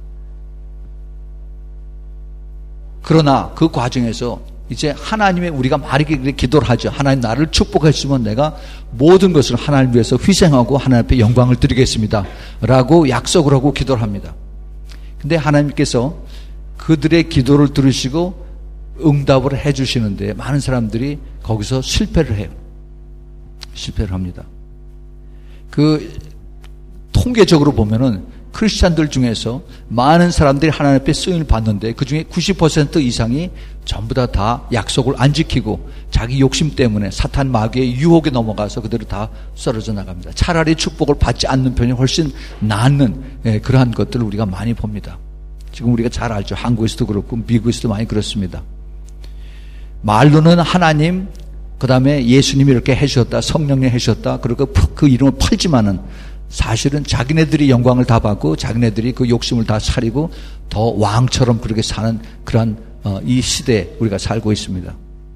Speaker 3: 그러나 그 과정에서 이제 하나님의 우리가 말이게 기도를 하죠. 하나님 나를 축복해 주시면 내가 모든 것을 하나님 위해서 희생하고 하나님 앞에 영광을 드리겠습니다 라고 약속을 하고 기도를 합니다. 근데 하나님께서 그들의 기도를 들으시고 응답을 해 주시는데 많은 사람들이 거기서 실패를 해요. 실패를 합니다. 그 통계적으로 보면은 크리스찬들 중에서 많은 사람들이 하나님 앞에 쓰임을 받는데 그 중에 구십 퍼센트 이상이 전부 다 다 약속을 안 지키고 자기 욕심 때문에 사탄 마귀의 유혹에 넘어가서 그대로 다 썰어져 나갑니다. 차라리 축복을 받지 않는 편이 훨씬 낫는 예, 그러한 것들을 우리가 많이 봅니다. 지금 우리가 잘 알죠. 한국에서도 그렇고 미국에서도 많이 그렇습니다. 말로는 하나님, 그 다음에 예수님이 이렇게 해주셨다, 성령님 해주셨다, 그리고 그 이름을 팔지만은 사실은 자기네들이 영광을 다 받고 자기네들이 그 욕심을 다 차리고 더 왕처럼 그렇게 사는 그러한 어, 이 시대에 우리가 살고 있습니다.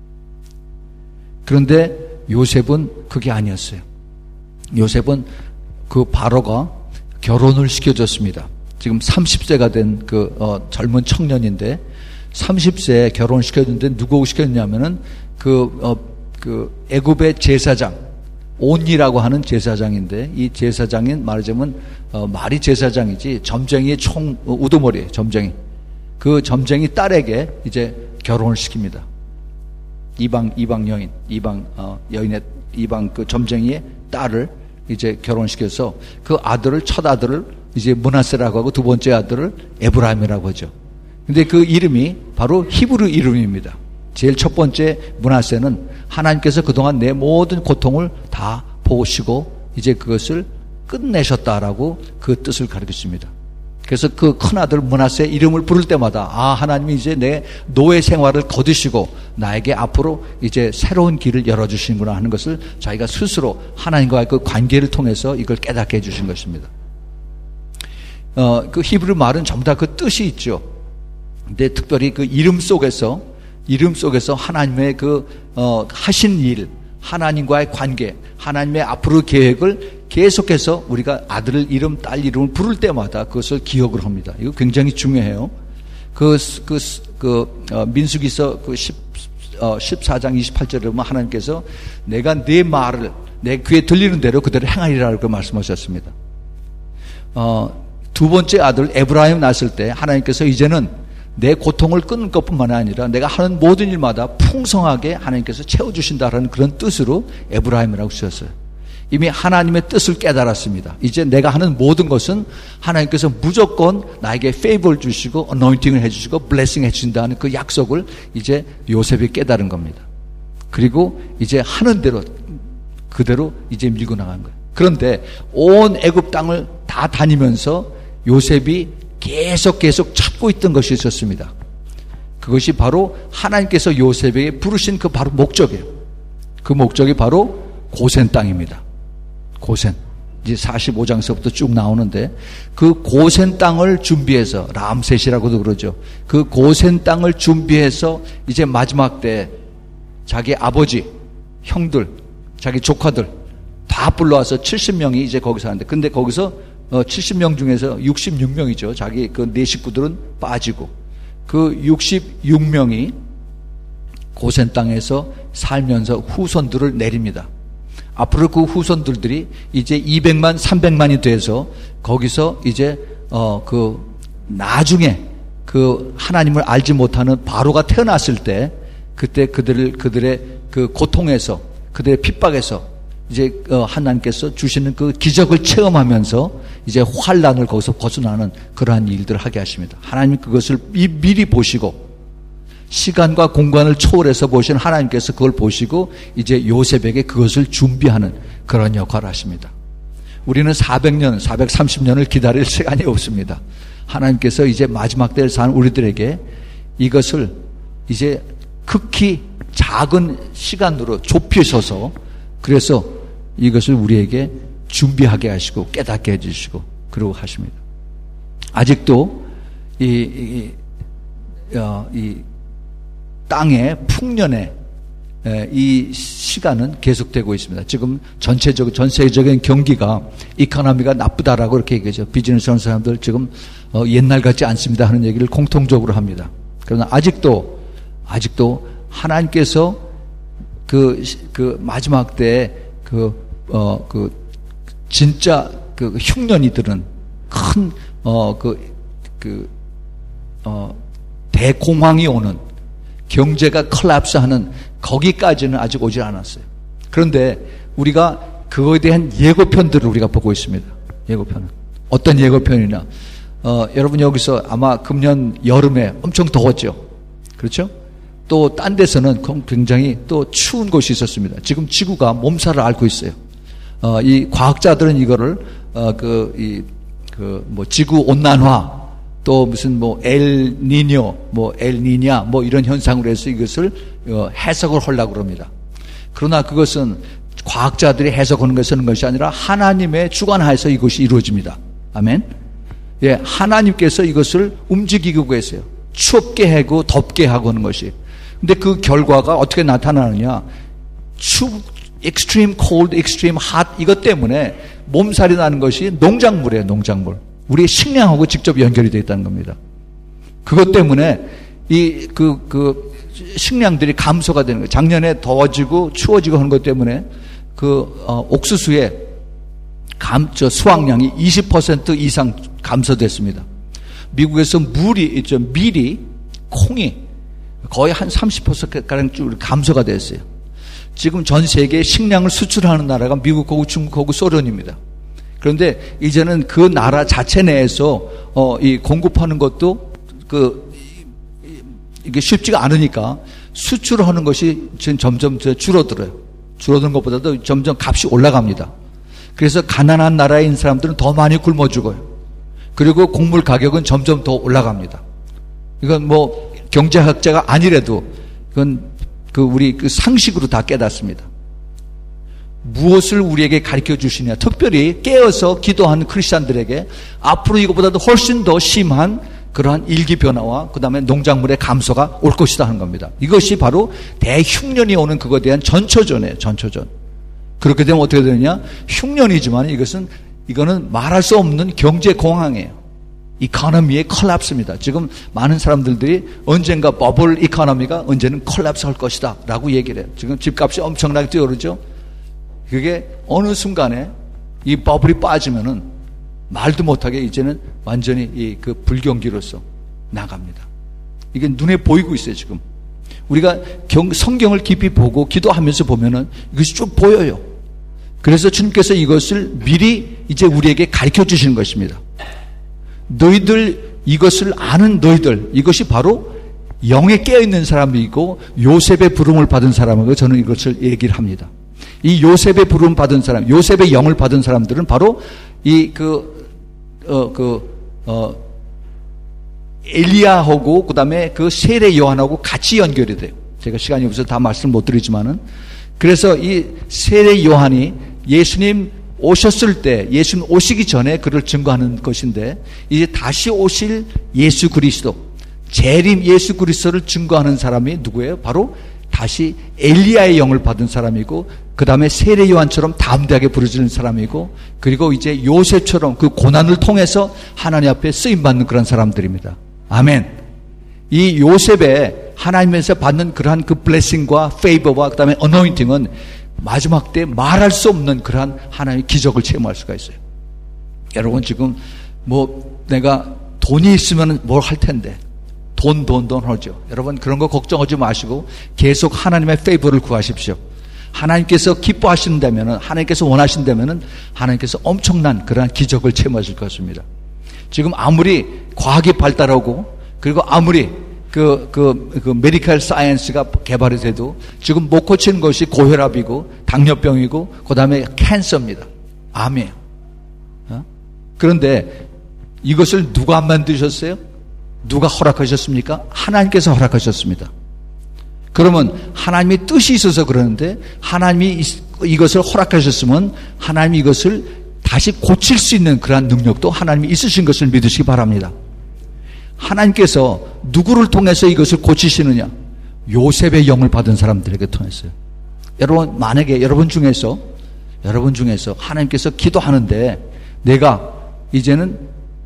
Speaker 3: 그런데 요셉은 그게 아니었어요. 요셉은 그 바로가 결혼을 시켜줬습니다. 지금 삼십 세가 된 그 어, 젊은 청년인데 삼십 세에 결혼시켰는데 누구 시켰냐면은 그, 어, 그 애굽의 제사장 온이라고 하는 제사장인데 이 제사장인 말하자면 어, 말이 제사장이지 점쟁이의 총 어, 우두머리예요. 점쟁이. 그 점쟁이 딸에게 이제 결혼을 시킵니다. 이방 이방 여인, 이방 어, 여인의 이방 그 점쟁이의 딸을 이제 결혼시켜서 그 아들을 첫 아들을 이제 므낫세라고 하고 두 번째 아들을 에브라임이라고 하죠. 근데 그 이름이 바로 히브리 이름입니다. 제일 첫 번째 므낫세는 하나님께서 그동안 내 모든 고통을 다 보시고 이제 그것을 끝내셨다라고 그 뜻을 가르쳤습니다. 그래서 그 큰아들 므낫세 이름을 부를 때마다 아 하나님이 이제 내 노예 생활을 거두시고 나에게 앞으로 이제 새로운 길을 열어주시는구나 하는 것을 자기가 스스로 하나님과의 그 관계를 통해서 이걸 깨닫게 해주신 것입니다. 어, 그 히브리 말은 전부 다 그 뜻이 있죠. 근데 특별히 그 이름 속에서 이름 속에서 하나님의 그 어, 하신 일, 하나님과의 관계, 하나님의 앞으로 계획을 계속해서 우리가 아들 이름, 딸 이름을 부를 때마다 그것을 기억을 합니다. 이거 굉장히 중요해요. 그, 그, 그, 어, 민수기서 그 십, 어, 십사 장 이십팔 절에 보면 하나님께서 내가 네 말을 내 귀에 들리는 대로 그대로 행하리라고 말씀하셨습니다. 어, 두 번째 아들 에브라임 낳았을 때 하나님께서 이제는 내 고통을 끊을 것뿐만 아니라 내가 하는 모든 일마다 풍성하게 하나님께서 채워주신다라는 그런 뜻으로 에브라임이라고 쓰셨어요. 이미 하나님의 뜻을 깨달았습니다. 이제 내가 하는 모든 것은 하나님께서 무조건 나에게 페이버를 주시고 어노인팅을 해주시고 블레싱 해주신다는 그 약속을 이제 요셉이 깨달은 겁니다. 그리고 이제 하는 대로 그대로 이제 밀고 나간 거예요. 그런데 온 애굽 땅을 다 다니면서 요셉이 계속 계속 찾고 있던 것이 있었습니다. 그것이 바로 하나님께서 요셉에게 부르신 그 바로 목적이에요. 그 목적이 바로 고센 땅입니다. 고센. 이제 사십오 장서부터 쭉 나오는데 그 고센 땅을 준비해서 람셋이라고도 그러죠. 그 고센 땅을 준비해서 이제 마지막 때 자기 아버지, 형들, 자기 조카들 다 불러와서 칠십 명이 이제 거기서 하는데 근데 거기서 칠십 명 중에서 육십육 명이죠. 자기 그 네 식구들은 빠지고 그 육십육 명이 고센 땅에서 살면서 후손들을 내립니다. 앞으로 그 후손들들이 이제 이백만, 삼백만이 돼서 거기서 이제 어 그 나중에 그 하나님을 알지 못하는 바로가 태어났을 때 그때 그들을 그들의 그 고통에서 그들의 핍박에서 이제 하나님께서 주시는 그 기적을 체험하면서 이제 환란을 거기서 벗어나는 그러한 일들을 하게 하십니다. 하나님 그것을 미리 보시고 시간과 공간을 초월해서 보신 하나님께서 그걸 보시고 이제 요셉에게 그것을 준비하는 그런 역할을 하십니다. 우리는 사백 년, 사백삼십 년을 기다릴 시간이 없습니다. 하나님께서 이제 마지막 때를 사는 우리들에게 이것을 이제 극히 작은 시간으로 좁히셔서 그래서 이것을 우리에게 준비하게 하시고 깨닫게 해주시고 그러고 하십니다. 아직도 이, 이, 어, 이 땅의 풍년에 이 시간은 계속되고 있습니다. 지금 전체적, 전 세계적인 경기가, 이코노미가 나쁘다라고 이렇게 얘기하죠. 비즈니스 하는 사람들 지금 옛날 같지 않습니다 하는 얘기를 공통적으로 합니다. 그러나 아직도, 아직도 하나님께서 그, 그 마지막 때 그, 어, 그, 진짜 그 흉년이들은 큰, 어, 그, 그, 어, 대공황이 오는, 경제가 콜랩스 하는 거기까지는 아직 오지 않았어요. 그런데 우리가 그거에 대한 예고편들을 우리가 보고 있습니다. 예고편은. 어떤 예고편이냐. 어, 여러분 여기서 아마 금년 여름에 엄청 더웠죠. 그렇죠? 또 딴 데서는 굉장히 또 추운 곳이 있었습니다. 지금 지구가 몸살을 앓고 있어요. 어, 이 과학자들은 이거를, 어, 그, 이, 그, 뭐, 지구 온난화, 또 무슨 뭐, 엘 니뇨, 뭐, 엘 니냐, 뭐, 이런 현상으로 해서 이것을, 어, 해석을 하려고 합니다. 그러나 그것은 과학자들이 해석하는 것을 하는 것이 아니라 하나님의 주관하에서 이것이 이루어집니다. 아멘? 예, 하나님께서 이것을 움직이고 계세요. 춥게 하고 덥게 하고 하는 것이. 근데 그 결과가 어떻게 나타나느냐. 추, extreme cold, extreme hot 이것 때문에 몸살이 나는 것이 농작물이에요. 농작물. 우리의 식량하고 직접 연결이 되어 있다는 겁니다. 그것 때문에 이 그 그 식량들이 감소가 되는 거예요. 작년에 더워지고 추워지고 하는 것 때문에 그 어, 옥수수의 감 저 수확량이 이십 퍼센트 이상 감소됐습니다. 미국에서 물이 있죠. 밀이 콩이 거의 한 삼십 퍼센트 가량 감소가 됐어요. 지금 전 세계에 식량을 수출하는 나라가 미국하고 중국하고 소련입니다. 그런데 이제는 그 나라 자체 내에서 어, 이 공급하는 것도 그 이게 쉽지가 않으니까 수출하는 것이 지금 점점 줄어들어요. 줄어드는 것보다도 점점 값이 올라갑니다. 그래서 가난한 나라에 있는 사람들은 더 많이 굶어 죽어요. 그리고 곡물 가격은 점점 더 올라갑니다. 이건 뭐 경제학자가 아니래도 이건 그 우리 그 상식으로 다 깨닫습니다. 무엇을 우리에게 가르쳐 주시냐. 특별히 깨어서 기도하는 크리스찬들에게 앞으로 이것보다도 훨씬 더 심한 그러한 일기 변화와 그 다음에 농작물의 감소가 올 것이다 하는 겁니다. 이것이 바로 대흉년이 오는 그거에 대한 전초전이에요. 전초전. 그렇게 되면 어떻게 되느냐. 흉년이지만 이것은 이거는 말할 수 없는 경제 공황이에요. 이코노미의 콜랩스입니다. 지금 많은 사람들이 언젠가 버블 이코노미가 언제는 콜랩스 할 것이다 라고 얘기를 해요. 지금 집값이 엄청나게 뛰어오르죠. 그게 어느 순간에 이 버블이 빠지면은 말도 못하게 이제는 완전히 이 그 불경기로서 나갑니다. 이게 눈에 보이고 있어요, 지금. 우리가 경, 성경을 깊이 보고 기도하면서 보면은 이것이 쭉 보여요. 그래서 주님께서 이것을 미리 이제 우리에게 가르쳐 주시는 것입니다. 너희들 이것을 아는 너희들, 이것이 바로 영에 깨어있는 사람이고 요셉의 부름을 받은 사람이고 저는 이것을 얘기를 합니다. 이 요셉의 부름 받은 사람, 요셉의 영을 받은 사람들은 바로 이 그, 어, 그, 어, 엘리야하고 그 다음에 그 세례 요한하고 같이 연결이 돼요. 제가 시간이 없어서 다 말씀 못 드리지만은. 그래서 이 세례 요한이 예수님 오셨을 때, 예수님 오시기 전에 그를 증거하는 것인데, 이제 다시 오실 예수 그리스도, 재림 예수 그리스도를 증거하는 사람이 누구예요? 바로 다시 엘리야의 영을 받은 사람이고, 그 다음에 세례 요한처럼 담대하게 부르짖는 사람이고, 그리고 이제 요셉처럼 그 고난을 통해서 하나님 앞에 쓰임받는 그런 사람들입니다. 아멘. 이 요셉의 하나님에서 받는 그러한 그 블레싱과 페이버와 그 다음에 어노인팅은 마지막 때 말할 수 없는 그러한 하나님의 기적을 체험할 수가 있어요. 여러분 지금 뭐 내가 돈이 있으면 뭘 할 텐데 돈 돈 돈 하죠. 여러분 그런 거 걱정하지 마시고 계속 하나님의 페이버를 구하십시오. 하나님께서 기뻐하신다면은, 하나님께서 원하신다면은 하나님께서 엄청난 그러한 기적을 체험하실 것입니다. 지금 아무리 과학이 발달하고 그리고 아무리 그, 그, 그, 메디컬 사이언스가 개발이 돼도 지금 못 고치는 것이 고혈압이고, 당뇨병이고, 그 다음에 캔서입니다. 암이에요. 어? 그런데 이것을 누가 만드셨어요? 누가 허락하셨습니까? 하나님께서 허락하셨습니다. 그러면 하나님의 뜻이 있어서 그러는데, 하나님이 이것을 허락하셨으면 하나님이 이것을 다시 고칠 수 있는 그러한 능력도 하나님이 있으신 것을 믿으시기 바랍니다. 하나님께서 누구를 통해서 이것을 고치시느냐? 요셉의 영을 받은 사람들에게 통했어요. 여러분, 만약에 여러분 중에서 여러분 중에서 하나님께서 기도하는데 내가 이제는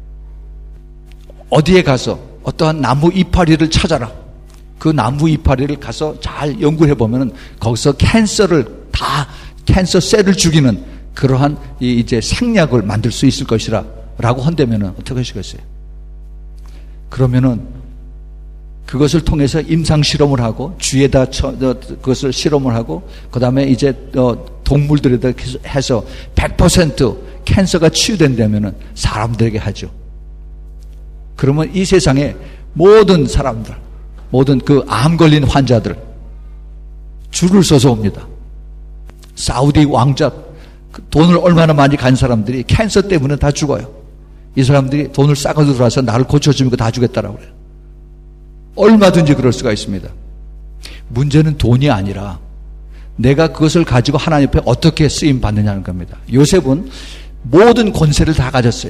Speaker 3: 어디에 가서 어떠한 나무 이파리를 찾아라. 그 나무 이파리를 가서 잘 연구해 보면은 거기서 캔서를 다 캔서 셀을 죽이는 그러한 이제 생약을 만들 수 있을 것이라 라고 한다면은 어떻게 하시겠어요? 그러면은 그것을 통해서 임상 실험을 하고 쥐에다 처, 어, 그것을 실험을 하고 그 다음에 이제 어, 동물들에다 해서 백 퍼센트 캔서가 치유된다면은 사람들에게 하죠. 그러면 이 세상에 모든 사람들, 모든 그 암 걸린 환자들 줄을 서서 옵니다. 사우디 왕자 돈을 얼마나 많이 간 사람들이 캔서 때문에 다 죽어요. 이 사람들이 돈을 싸가지고 들어와서 나를 고쳐주면 다 주겠다라고 그래요. 얼마든지 그럴 수가 있습니다. 문제는 돈이 아니라 내가 그것을 가지고 하나님 앞에 어떻게 쓰임 받느냐는 겁니다. 요셉은 모든 권세를 다 가졌어요.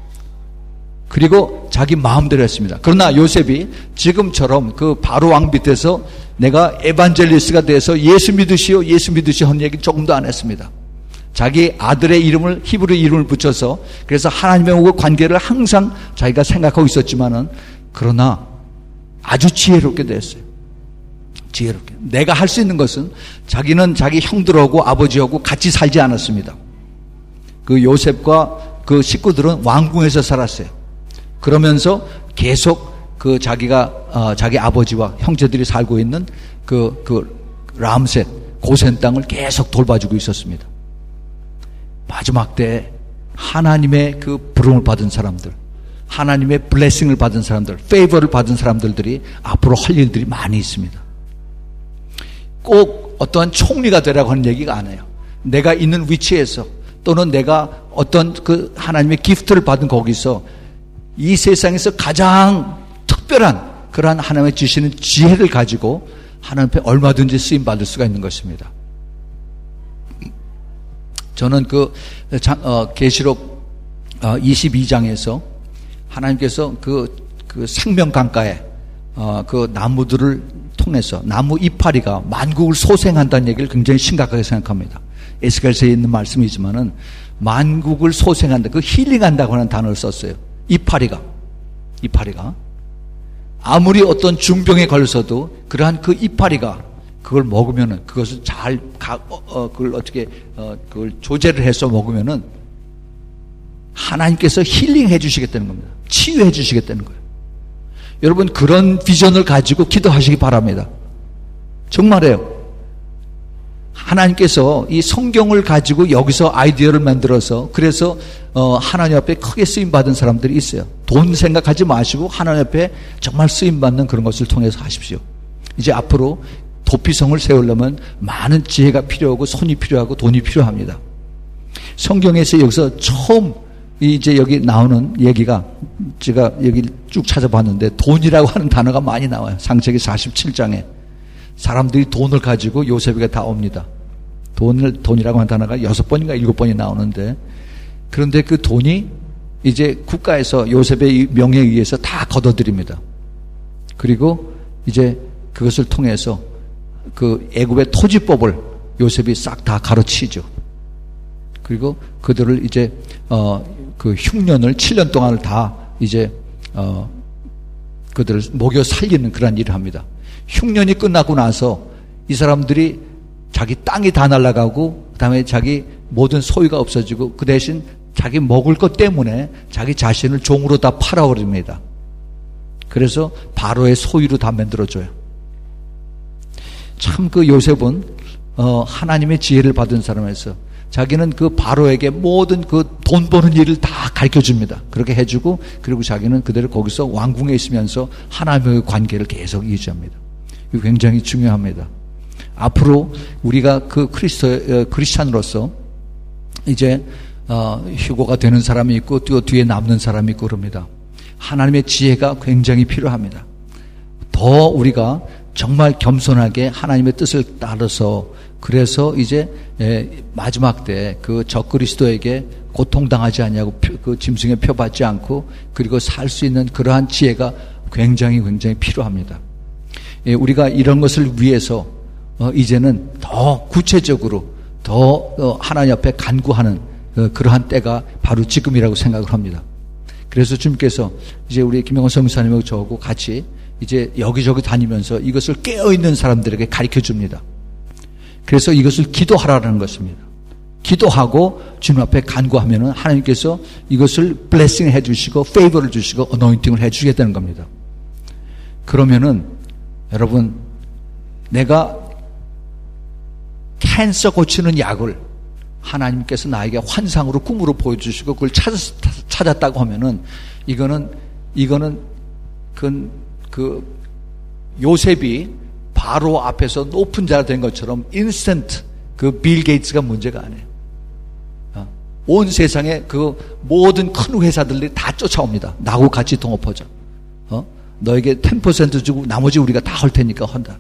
Speaker 3: 그리고 자기 마음대로 했습니다. 그러나 요셉이 지금처럼 그 바로 왕 밑에서 내가 에반젤리스트가 돼서 예수 믿으시오 예수 믿으시오 하는 얘기 조금도 안 했습니다. 자기 아들의 이름을 히브리 이름을 붙여서 그래서 하나님의 관계를 항상 자기가 생각하고 있었지만은 그러나 아주 지혜롭게 됐어요. 지혜롭게. 내가 할 수 있는 것은 자기는 자기 형들하고 아버지하고 같이 살지 않았습니다. 그 요셉과 그 식구들은 왕궁에서 살았어요. 그러면서 계속 그 자기가 어, 자기 아버지와 형제들이 살고 있는 그, 그 람셋 고센 땅을 계속 돌봐주고 있었습니다. 마지막 때 하나님의 그 부름을 받은 사람들, 하나님의 블레싱을 받은 사람들, 페이버를 받은 사람들이 앞으로 할 일들이 많이 있습니다. 꼭 어떠한 총리가 되라고 하는 얘기가 아니에요. 내가 있는 위치에서 또는 내가 어떤 그 하나님의 기프트를 받은 거기서 이 세상에서 가장 특별한 그러한 하나님의 주시는 지혜를 가지고 하나님 앞에 얼마든지 쓰임 받을 수가 있는 것입니다. 저는 그 어, 계시록 어, 이십이 장에서 하나님께서 그, 그 생명 강가에 어, 그 나무들을 통해서 나무 이파리가 만국을 소생한다는 얘기를 굉장히 심각하게 생각합니다. 에스겔서에 있는 말씀이지만은 만국을 소생한다, 그 힐링한다고 하는 단어를 썼어요. 이파리가 이파리가 아무리 어떤 중병에 걸려서도 그러한 그 이파리가 그걸 먹으면은 그것을 잘 가, 어, 어, 그걸 어떻게 어, 그걸 조제를 해서 먹으면은 하나님께서 힐링해 주시겠다는 겁니다. 치유해 주시겠다는 거예요. 여러분 그런 비전을 가지고 기도하시기 바랍니다. 정말이에요. 하나님께서 이 성경을 가지고 여기서 아이디어를 만들어서 그래서 어, 하나님 앞에 크게 쓰임받은 사람들이 있어요. 돈 생각하지 마시고 하나님 앞에 정말 쓰임받는 그런 것을 통해서 하십시오. 이제 앞으로 도피성을 세우려면 많은 지혜가 필요하고 손이 필요하고 돈이 필요합니다. 성경에서 여기서 처음 이제 여기 나오는 얘기가 제가 여기 쭉 찾아봤는데 돈이라고 하는 단어가 많이 나와요. 창세기 사십칠 장에 사람들이 돈을 가지고 요셉에게 다 옵니다. 돈을, 돈이라고 하는 단어가 여섯 번인가 일곱 번이 나오는데 그런데 그 돈이 이제 국가에서 요셉의 명예에 의해서 다 걷어들입니다. 그리고 이제 그것을 통해서 그 애굽의 토지법을 요셉이 싹 다 가르치죠. 그리고 그들을 이제 어 그 흉년을 칠 년 동안을 다 이제 어 그들을 먹여 살리는 그런 일을 합니다. 흉년이 끝나고 나서 이 사람들이 자기 땅이 다 날아가고 그다음에 자기 모든 소유가 없어지고 그 대신 자기 먹을 것 때문에 자기 자신을 종으로 다 팔아버립니다. 그래서 바로의 소유로 다 만들어줘요. 참 그 요셉은 어, 하나님의 지혜를 받은 사람에서 자기는 그 바로에게 모든 그 돈 버는 일을 다 가르쳐줍니다. 그렇게 해주고 그리고 자기는 그대로 거기서 왕궁에 있으면서 하나님의 관계를 계속 유지합니다. 이거 굉장히 중요합니다. 앞으로 우리가 그 크리스토 크리스찬으로서 이제 어, 휴고가 되는 사람이 있고 또 뒤에 남는 사람이 있고 그럽니다. 하나님의 지혜가 굉장히 필요합니다. 더 우리가 정말 겸손하게 하나님의 뜻을 따라서 그래서 이제 마지막 때 그 적그리스도에게 고통당하지 아니하고 그 짐승에 표받지 않고 그리고 살 수 있는 그러한 지혜가 굉장히 굉장히 필요합니다. 예, 우리가 이런 것을 위해서 어, 이제는 더 구체적으로 더 어, 하나님 앞에 간구하는 어, 그러한 때가 바로 지금이라고 생각을 합니다. 그래서 주님께서 이제 우리 김영원 성사님하고 저하고 같이 이제 여기저기 다니면서 이것을 깨어있는 사람들에게 가르쳐 줍니다. 그래서 이것을 기도하라는 것입니다. 기도하고 주님 앞에 간구하면은 하나님께서 이것을 블레싱 해주시고 페이버를 주시고 어노인팅을 해주시겠다는 겁니다. 그러면은 여러분, 내가 캔서 고치는 약을 하나님께서 나에게 환상으로 꿈으로 보여주시고 그걸 찾았, 찾았다고 하면은 이거는 이거는 그, 그 요셉이 바로 앞에서 높은 자가 된 것처럼 인스턴트 그 빌 게이츠가 문제가 아니에요. 어? 온 세상에 그 모든 큰 회사들이 다 쫓아옵니다. 나하고 같이 동업하자. 어? 너에게 십 퍼센트 주고 나머지 우리가 다 할 테니까 한다.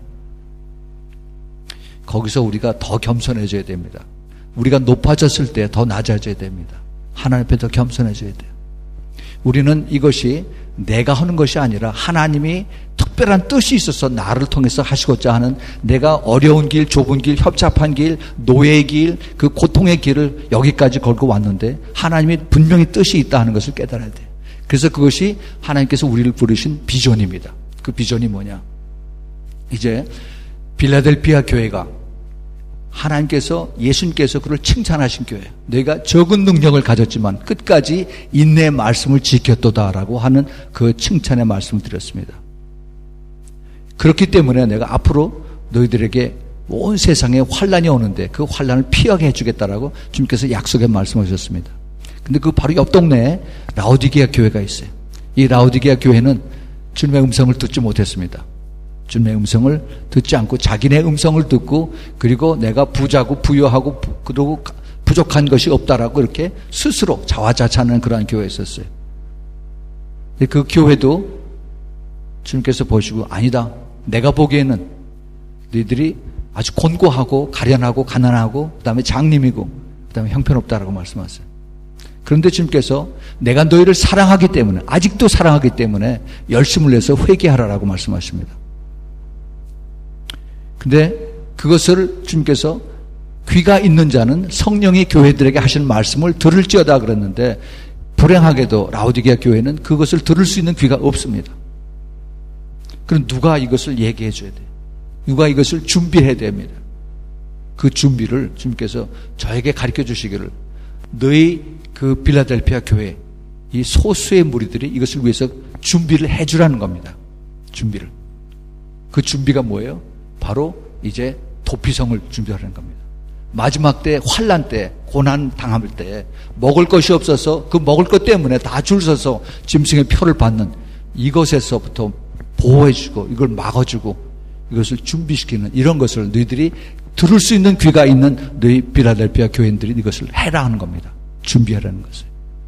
Speaker 3: 거기서 우리가 더 겸손해져야 됩니다. 우리가 높아졌을 때 더 낮아져야 됩니다. 하나님 앞에 더 겸손해져야 돼요. 우리는 이것이 내가 하는 것이 아니라 하나님이 특별한 뜻이 있어서 나를 통해서 하시고자 하는, 내가 어려운 길, 좁은 길, 협잡한 길, 노예의 길, 그 고통의 길을 여기까지 걸고 왔는데 하나님이 분명히 뜻이 있다 하는 것을 깨달아야 돼요. 그래서 그것이 하나님께서 우리를 부르신 비전입니다. 그 비전이 뭐냐? 이제 필라델피아 교회가 하나님께서, 예수님께서 그를 칭찬하신 교회예요. 너희가 적은 능력을 가졌지만 끝까지 인내의 말씀을 지켰도다라고 하는 그 칭찬의 말씀을 드렸습니다. 그렇기 때문에 내가 앞으로 너희들에게 온 세상에 환란이 오는데 그 환란을 피하게 해주겠다라고 주님께서 약속의 말씀하셨습니다. 근데 그 바로 옆 동네에 라오디게아 교회가 있어요. 이 라오디게아 교회는 주님의 음성을 듣지 못했습니다. 주님의 음성을 듣지 않고 자기네 음성을 듣고, 그리고 내가 부자고 부유하고 그리고 부족한 것이 없다라고 이렇게 스스로 자화자찬하는 그러한 교회였었어요. 그 교회도 주님께서 보시고, 아니다, 내가 보기에는 너희들이 아주 곤고하고 가련하고 가난하고 그 다음에 장님이고 그 다음에 형편없다라고 말씀하세요. 그런데 주님께서 내가 너희를 사랑하기 때문에, 아직도 사랑하기 때문에 열심을 내서 회개하라라고 말씀하십니다. 근데 그것을 주님께서 귀가 있는 자는 성령이 교회들에게 하신 말씀을 들을지어다 그랬는데, 불행하게도 라오디게아 교회는 그것을 들을 수 있는 귀가 없습니다. 그럼 누가 이것을 얘기해 줘야 돼요? 누가 이것을 준비해야 됩니다. 그 준비를 주님께서 저에게 가르쳐 주시기를, 너희 그 필라델피아 교회 이 소수의 무리들이 이것을 위해서 준비를 해주라는 겁니다. 준비를. 그 준비가 뭐예요? 바로 이제 도피성을 준비하라는 겁니다. 마지막 때, 환란 때, 고난 당할 때 먹을 것이 없어서 그 먹을 것 때문에 다 줄 서서 짐승의 표를 받는 이것에서부터 보호해주고 이걸 막아주고 이것을 준비시키는 이런 것을 너희들이 들을 수 있는 귀가 있는 너희 필라델피아 교인들이 이것을 해라 하는 겁니다. 준비하라는 것을.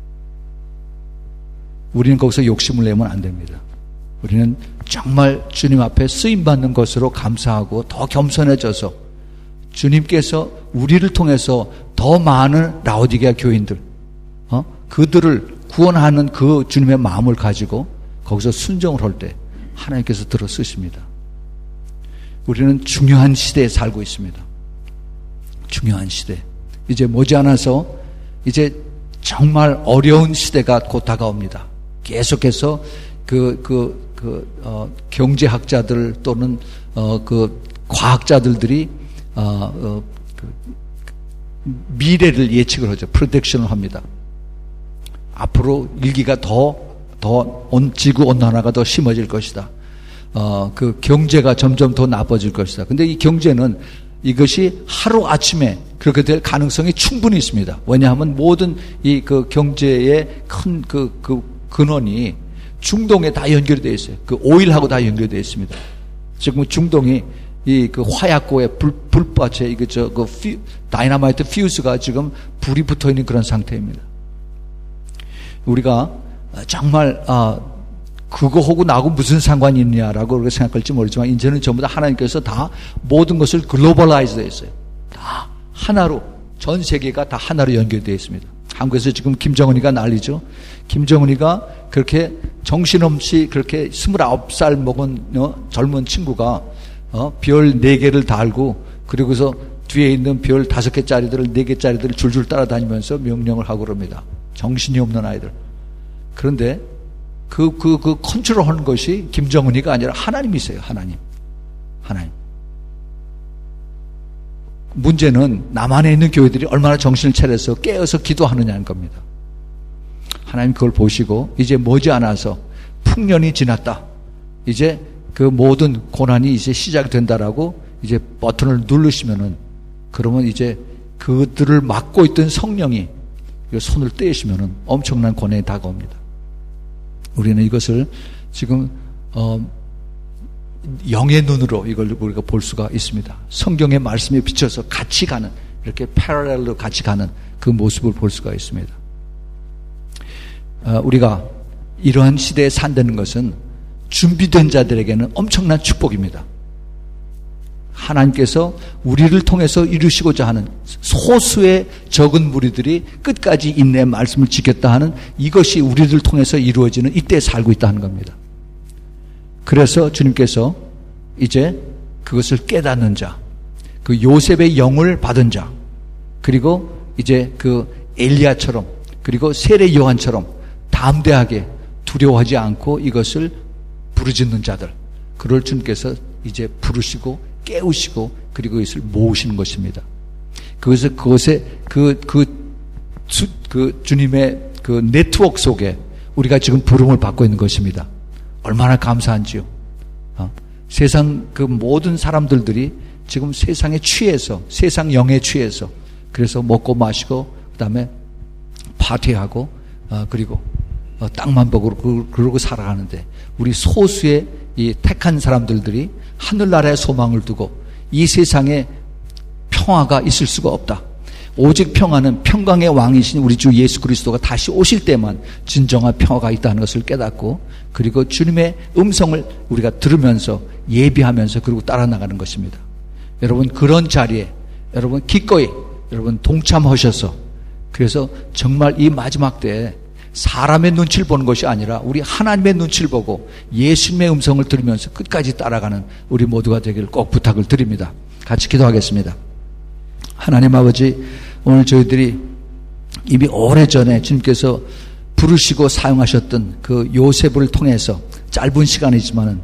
Speaker 3: 우리는 거기서 욕심을 내면 안 됩니다. 우리는 정말 주님 앞에 쓰임받는 것으로 감사하고 더 겸손해져서 주님께서 우리를 통해서 더 많은 라오디게아 교인들, 어? 그들을 구원하는 그 주님의 마음을 가지고 거기서 순종을 할 때 하나님께서 들어 쓰십니다. 우리는 중요한 시대에 살고 있습니다. 중요한 시대. 이제 머지않아서 이제 정말 어려운 시대가 곧 다가옵니다. 계속해서 그, 그, 그, 어, 경제학자들 또는, 어, 그, 과학자들들이, 어, 어, 그, 미래를 예측을 하죠. 프로젝션을 합니다. 앞으로 일기가 더, 더, 온, 지구 온난화가 더 심해질 것이다. 어, 그 경제가 점점 더 나빠질 것이다. 근데 이 경제는 이것이 하루아침에 그렇게 될 가능성이 충분히 있습니다. 왜냐하면 모든 이 그 경제의 큰 그, 그 근원이 중동에 다 연결이 되어 있어요. 그 오일하고 다 연결이 되어 있습니다. 지금 중동이 이 그 화약고에 불, 불밭에 이거 저 그 다이너마이트 퓨즈가 지금 불이 붙어 있는 그런 상태입니다. 우리가 정말 아 그거하고 나하고 무슨 상관이 있냐라고 그렇게 생각할지 모르지만 이제는 전부 다 하나님께서 다 모든 것을 글로벌라이즈 되어 있어요. 다 하나로, 전 세계가 다 하나로 연결되어 있습니다. 한국에서 지금 김정은이가 난리죠. 김정은이가 그렇게 정신없이 그렇게 스물아홉 살 먹은 어, 젊은 친구가 어, 별 네 개를 달고 그리고서 뒤에 있는 별 다섯 개짜리들을 네 개짜리들을 줄줄 따라다니면서 명령을 하고 그럽니다. 정신이 없는 아이들. 그런데 그, 그, 그 컨트롤하는 것이 김정은이가 아니라 하나님이세요. 하나님. 하나님. 문제는 남한에 있는 교회들이 얼마나 정신을 차려서 깨어서 기도하느냐는 겁니다. 하나님 그걸 보시고 이제 머지않아서 풍년이 지났다. 이제 그 모든 고난이 이제 시작이 된다라고 이제 버튼을 누르시면은 그러면 이제 그들을 막고 있던 성령이 손을 떼시면은 엄청난 고난이 다가옵니다. 우리는 이것을 지금 어, 영의 눈으로 이걸 우리가 볼 수가 있습니다. 성경의 말씀에 비춰서 같이 가는 이렇게 패러렐로 같이 가는 그 모습을 볼 수가 있습니다. 어, 우리가 이러한 시대에 산다는 것은 준비된 자들에게는 엄청난 축복입니다. 하나님께서 우리를 통해서 이루시고자 하는 소수의 적은 무리들이 끝까지 인내의 말씀을 지켰다 하는 이것이 우리를 통해서 이루어지는 이때에 살고 있다는 겁니다. 그래서 주님께서 이제 그것을 깨닫는 자, 그 요셉의 영을 받은 자, 그리고 이제 그 엘리야처럼 그리고 세례 요한처럼 담대하게 두려워하지 않고 이것을 부르짖는 자들, 그를 주님께서 이제 부르시고 깨우시고 그리고 이것을 모으시는 것입니다. 그것을 그것에 그, 그, 주, 그 주님의 그 네트워크 속에 우리가 지금 부름을 받고 있는 것입니다. 얼마나 감사한지요. 어? 세상 그 모든 사람들들이 지금 세상에 취해서 세상 영에 취해서 그래서 먹고 마시고 그다음에 파티하고 어, 그리고 어, 땅만 보고 그러고 살아가는데 우리 소수의 이 택한 사람들들이 하늘나라의 소망을 두고 이 세상에 평화가 있을 수가 없다. 오직 평화는 평강의 왕이신 우리 주 예수 그리스도가 다시 오실 때만 진정한 평화가 있다는 것을 깨닫고 그리고 주님의 음성을 우리가 들으면서 예비하면서 그리고 따라 나가는 것입니다. 여러분 그런 자리에 여러분 기꺼이 여러분 동참하셔서 그래서 정말 이 마지막 때에 사람의 눈치를 보는 것이 아니라 우리 하나님의 눈치를 보고 예수님의 음성을 들으면서 끝까지 따라가는 우리 모두가 되기를 꼭 부탁을 드립니다. 같이 기도하겠습니다. 하나님 아버지, 오늘 저희들이 이미 오래전에 주님께서 부르시고 사용하셨던 그 요셉을 통해서 짧은 시간이지만은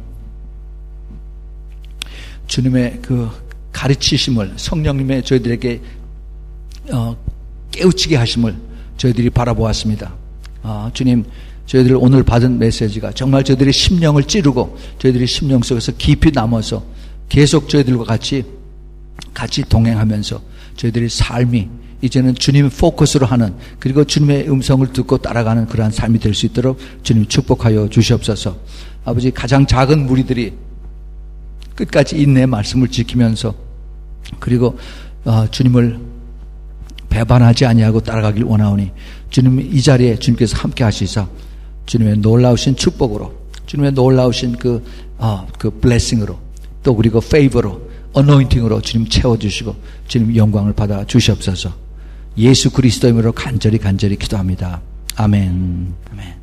Speaker 3: 주님의 그 가르치심을 성령님의 저희들에게 어, 깨우치게 하심을 저희들이 바라보았습니다. 아, 주님, 저희들 오늘 받은 메시지가 정말 저희들의 심령을 찌르고 저희들의 심령 속에서 깊이 남아서 계속 저희들과 같이 같이 동행하면서 저희들의 삶이 이제는 주님 포커스로 하는 그리고 주님의 음성을 듣고 따라가는 그러한 삶이 될 수 있도록 주님 축복하여 주시옵소서. 아버지, 가장 작은 무리들이 끝까지 인내의 말씀을 지키면서 그리고 어, 주님을 배반하지 아니하고 따라가길 원하오니 주님 이 자리에 주님께서 함께 하시사 주님의 놀라우신 축복으로 주님의 놀라우신 그, 어, 그 블레싱으로 또 그리고 페이버로 어노인팅으로 주님 채워주시고 주님 영광을 받아 주시옵소서. 예수 그리스도의 이름으로 간절히 간절히 기도합니다. 아멘. 아멘.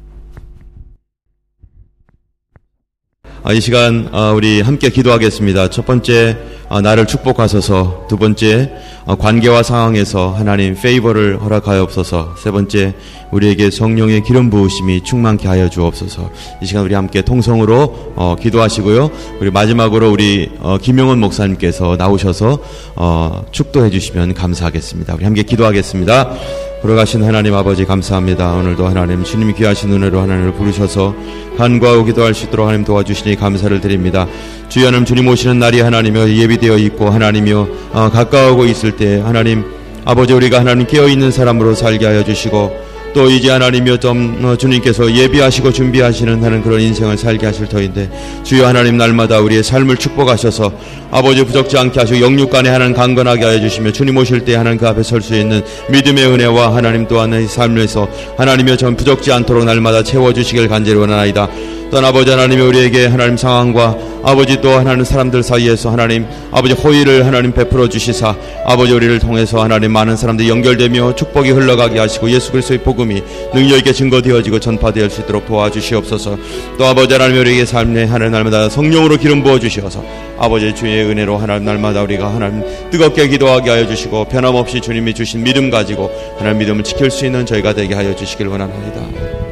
Speaker 1: 이 시간 우리 함께 기도하겠습니다. 첫 번째, 나를 축복하소서. 두 번째, 관계와 상황에서 하나님 페이버를 허락하여옵소서. 세 번째, 우리에게 성령의 기름 부으심이 충만케 하여 주옵소서. 이 시간 우리 함께 통성으로 어, 기도하시고요. 우리 마지막으로 우리 어, 김용원 목사님께서 나오셔서 어, 축도해 주시면 감사하겠습니다. 우리 함께 기도하겠습니다. 걸어가신 하나님 아버지 감사합니다. 오늘도 하나님 주님이 귀하신 은혜로 하나님을 부르셔서 간구하고 기도할 수 있도록 하나님 도와주시니 감사를 드립니다. 주여 하나님 주님 오시는 날이 하나님여 예비되어 있고 하나님여 어, 가까워오고 있을 때 하나님 아버지 우리가 하나님 깨어있는 사람으로 살게 하여 주시고 또 이제 하나님이여 좀 주님께서 예비하시고 준비하시는 하는 그런 인생을 살게 하실 터인데 주여 하나님 날마다 우리의 삶을 축복하셔서 아버지 부족지 않게 하시고 영육간에 하나님 강건하게 하여 주시며 주님 오실 때 하나님 그 앞에 설 수 있는 믿음의 은혜와 하나님 또한 이 삶에서 하나님이여 전 부족지 않도록 날마다 채워주시길 간절히 원하나이다. 또한 아버지 하나님이 우리에게 하나님 상황과 아버지 또 하나님 사람들 사이에서 하나님 아버지 호의를 하나님 베풀어 주시사 아버지 우리를 통해서 하나님 많은 사람들이 연결되며 축복이 흘러가게 하시고 예수 그리스도의 복음이 능력 있게 증거되어지고 전파될 수 있도록 도와주시옵소서. 또 아버지 하나님 우리에게 삶의 하나님 날마다 성령으로 기름 부어 주시어서 아버지 주의 은혜로 하나님 날마다 우리가 하나님 뜨겁게 기도하게 하여 주시고 변함없이 주님이 주신 믿음 가지고 하나님 믿음을 지킬 수 있는 저희가 되게 하여 주시길 원합니다.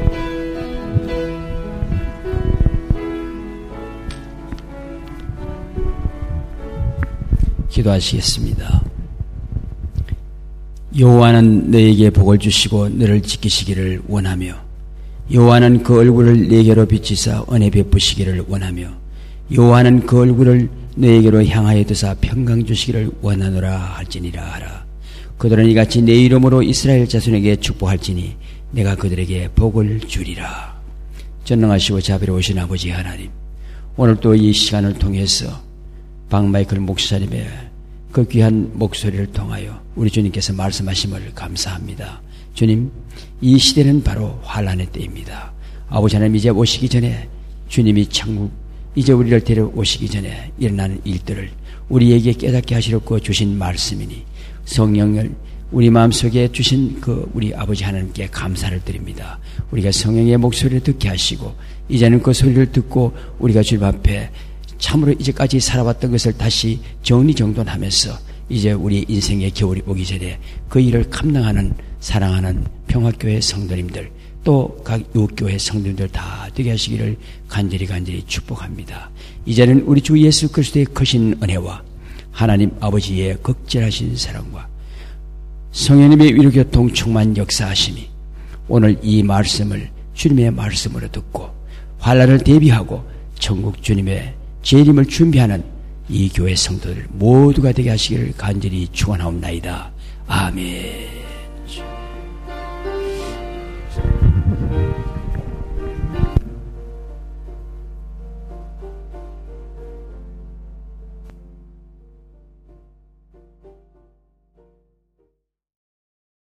Speaker 4: 기도하시겠습니다. 여호와는 너에게 복을 주시고 너를 지키시기를 원하며 여호와는 그 얼굴을 네게로 비치사 은혜 베푸시기를 원하며 여호와는 그 얼굴을 너에게로 향하여 드사 평강 주시기를 원하노라 할지니라 하라. 그들은 이같이 내 이름으로 이스라엘 자손에게 축복할지니 내가 그들에게 복을 주리라. 전능하시고 자비로우신 아버지 하나님, 오늘 또 이 시간을 통해서 박마이클 목사님의 그 귀한 목소리를 통하여 우리 주님께서 말씀하심을 감사합니다. 주님, 이 시대는 바로 환난의 때입니다. 아버지 하나님, 이제 오시기 전에 주님이 천국 이제 우리를 데려오시기 전에 일어나는 일들을 우리에게 깨닫게 하시려고 주신 말씀이니 성령을 우리 마음속에 주신 그 우리 아버지 하나님께 감사를 드립니다. 우리가 성령의 목소리를 듣게 하시고 이제는 그 소리를 듣고 우리가 주님 앞에 참으로 이제까지 살아왔던 것을 다시 정리정돈하면서 이제 우리 인생의 겨울이 오기 전에 그 일을 감당하는 사랑하는 평화교회 성도님들 또 각 이웃교회 성도님들 다 되게 하시기를 간절히 간절히 축복합니다. 이제는 우리 주 예수 그리스도의 크신 은혜와 하나님 아버지의 극진하신 사랑과 성령님의 위로교통 충만 역사하심이 오늘 이 말씀을 주님의 말씀으로 듣고 환난을 대비하고 천국 주님의 재림을 준비하는 이 교회 성도들 모두가 되게 하시기를 간절히 축원하옵나이다. 아멘.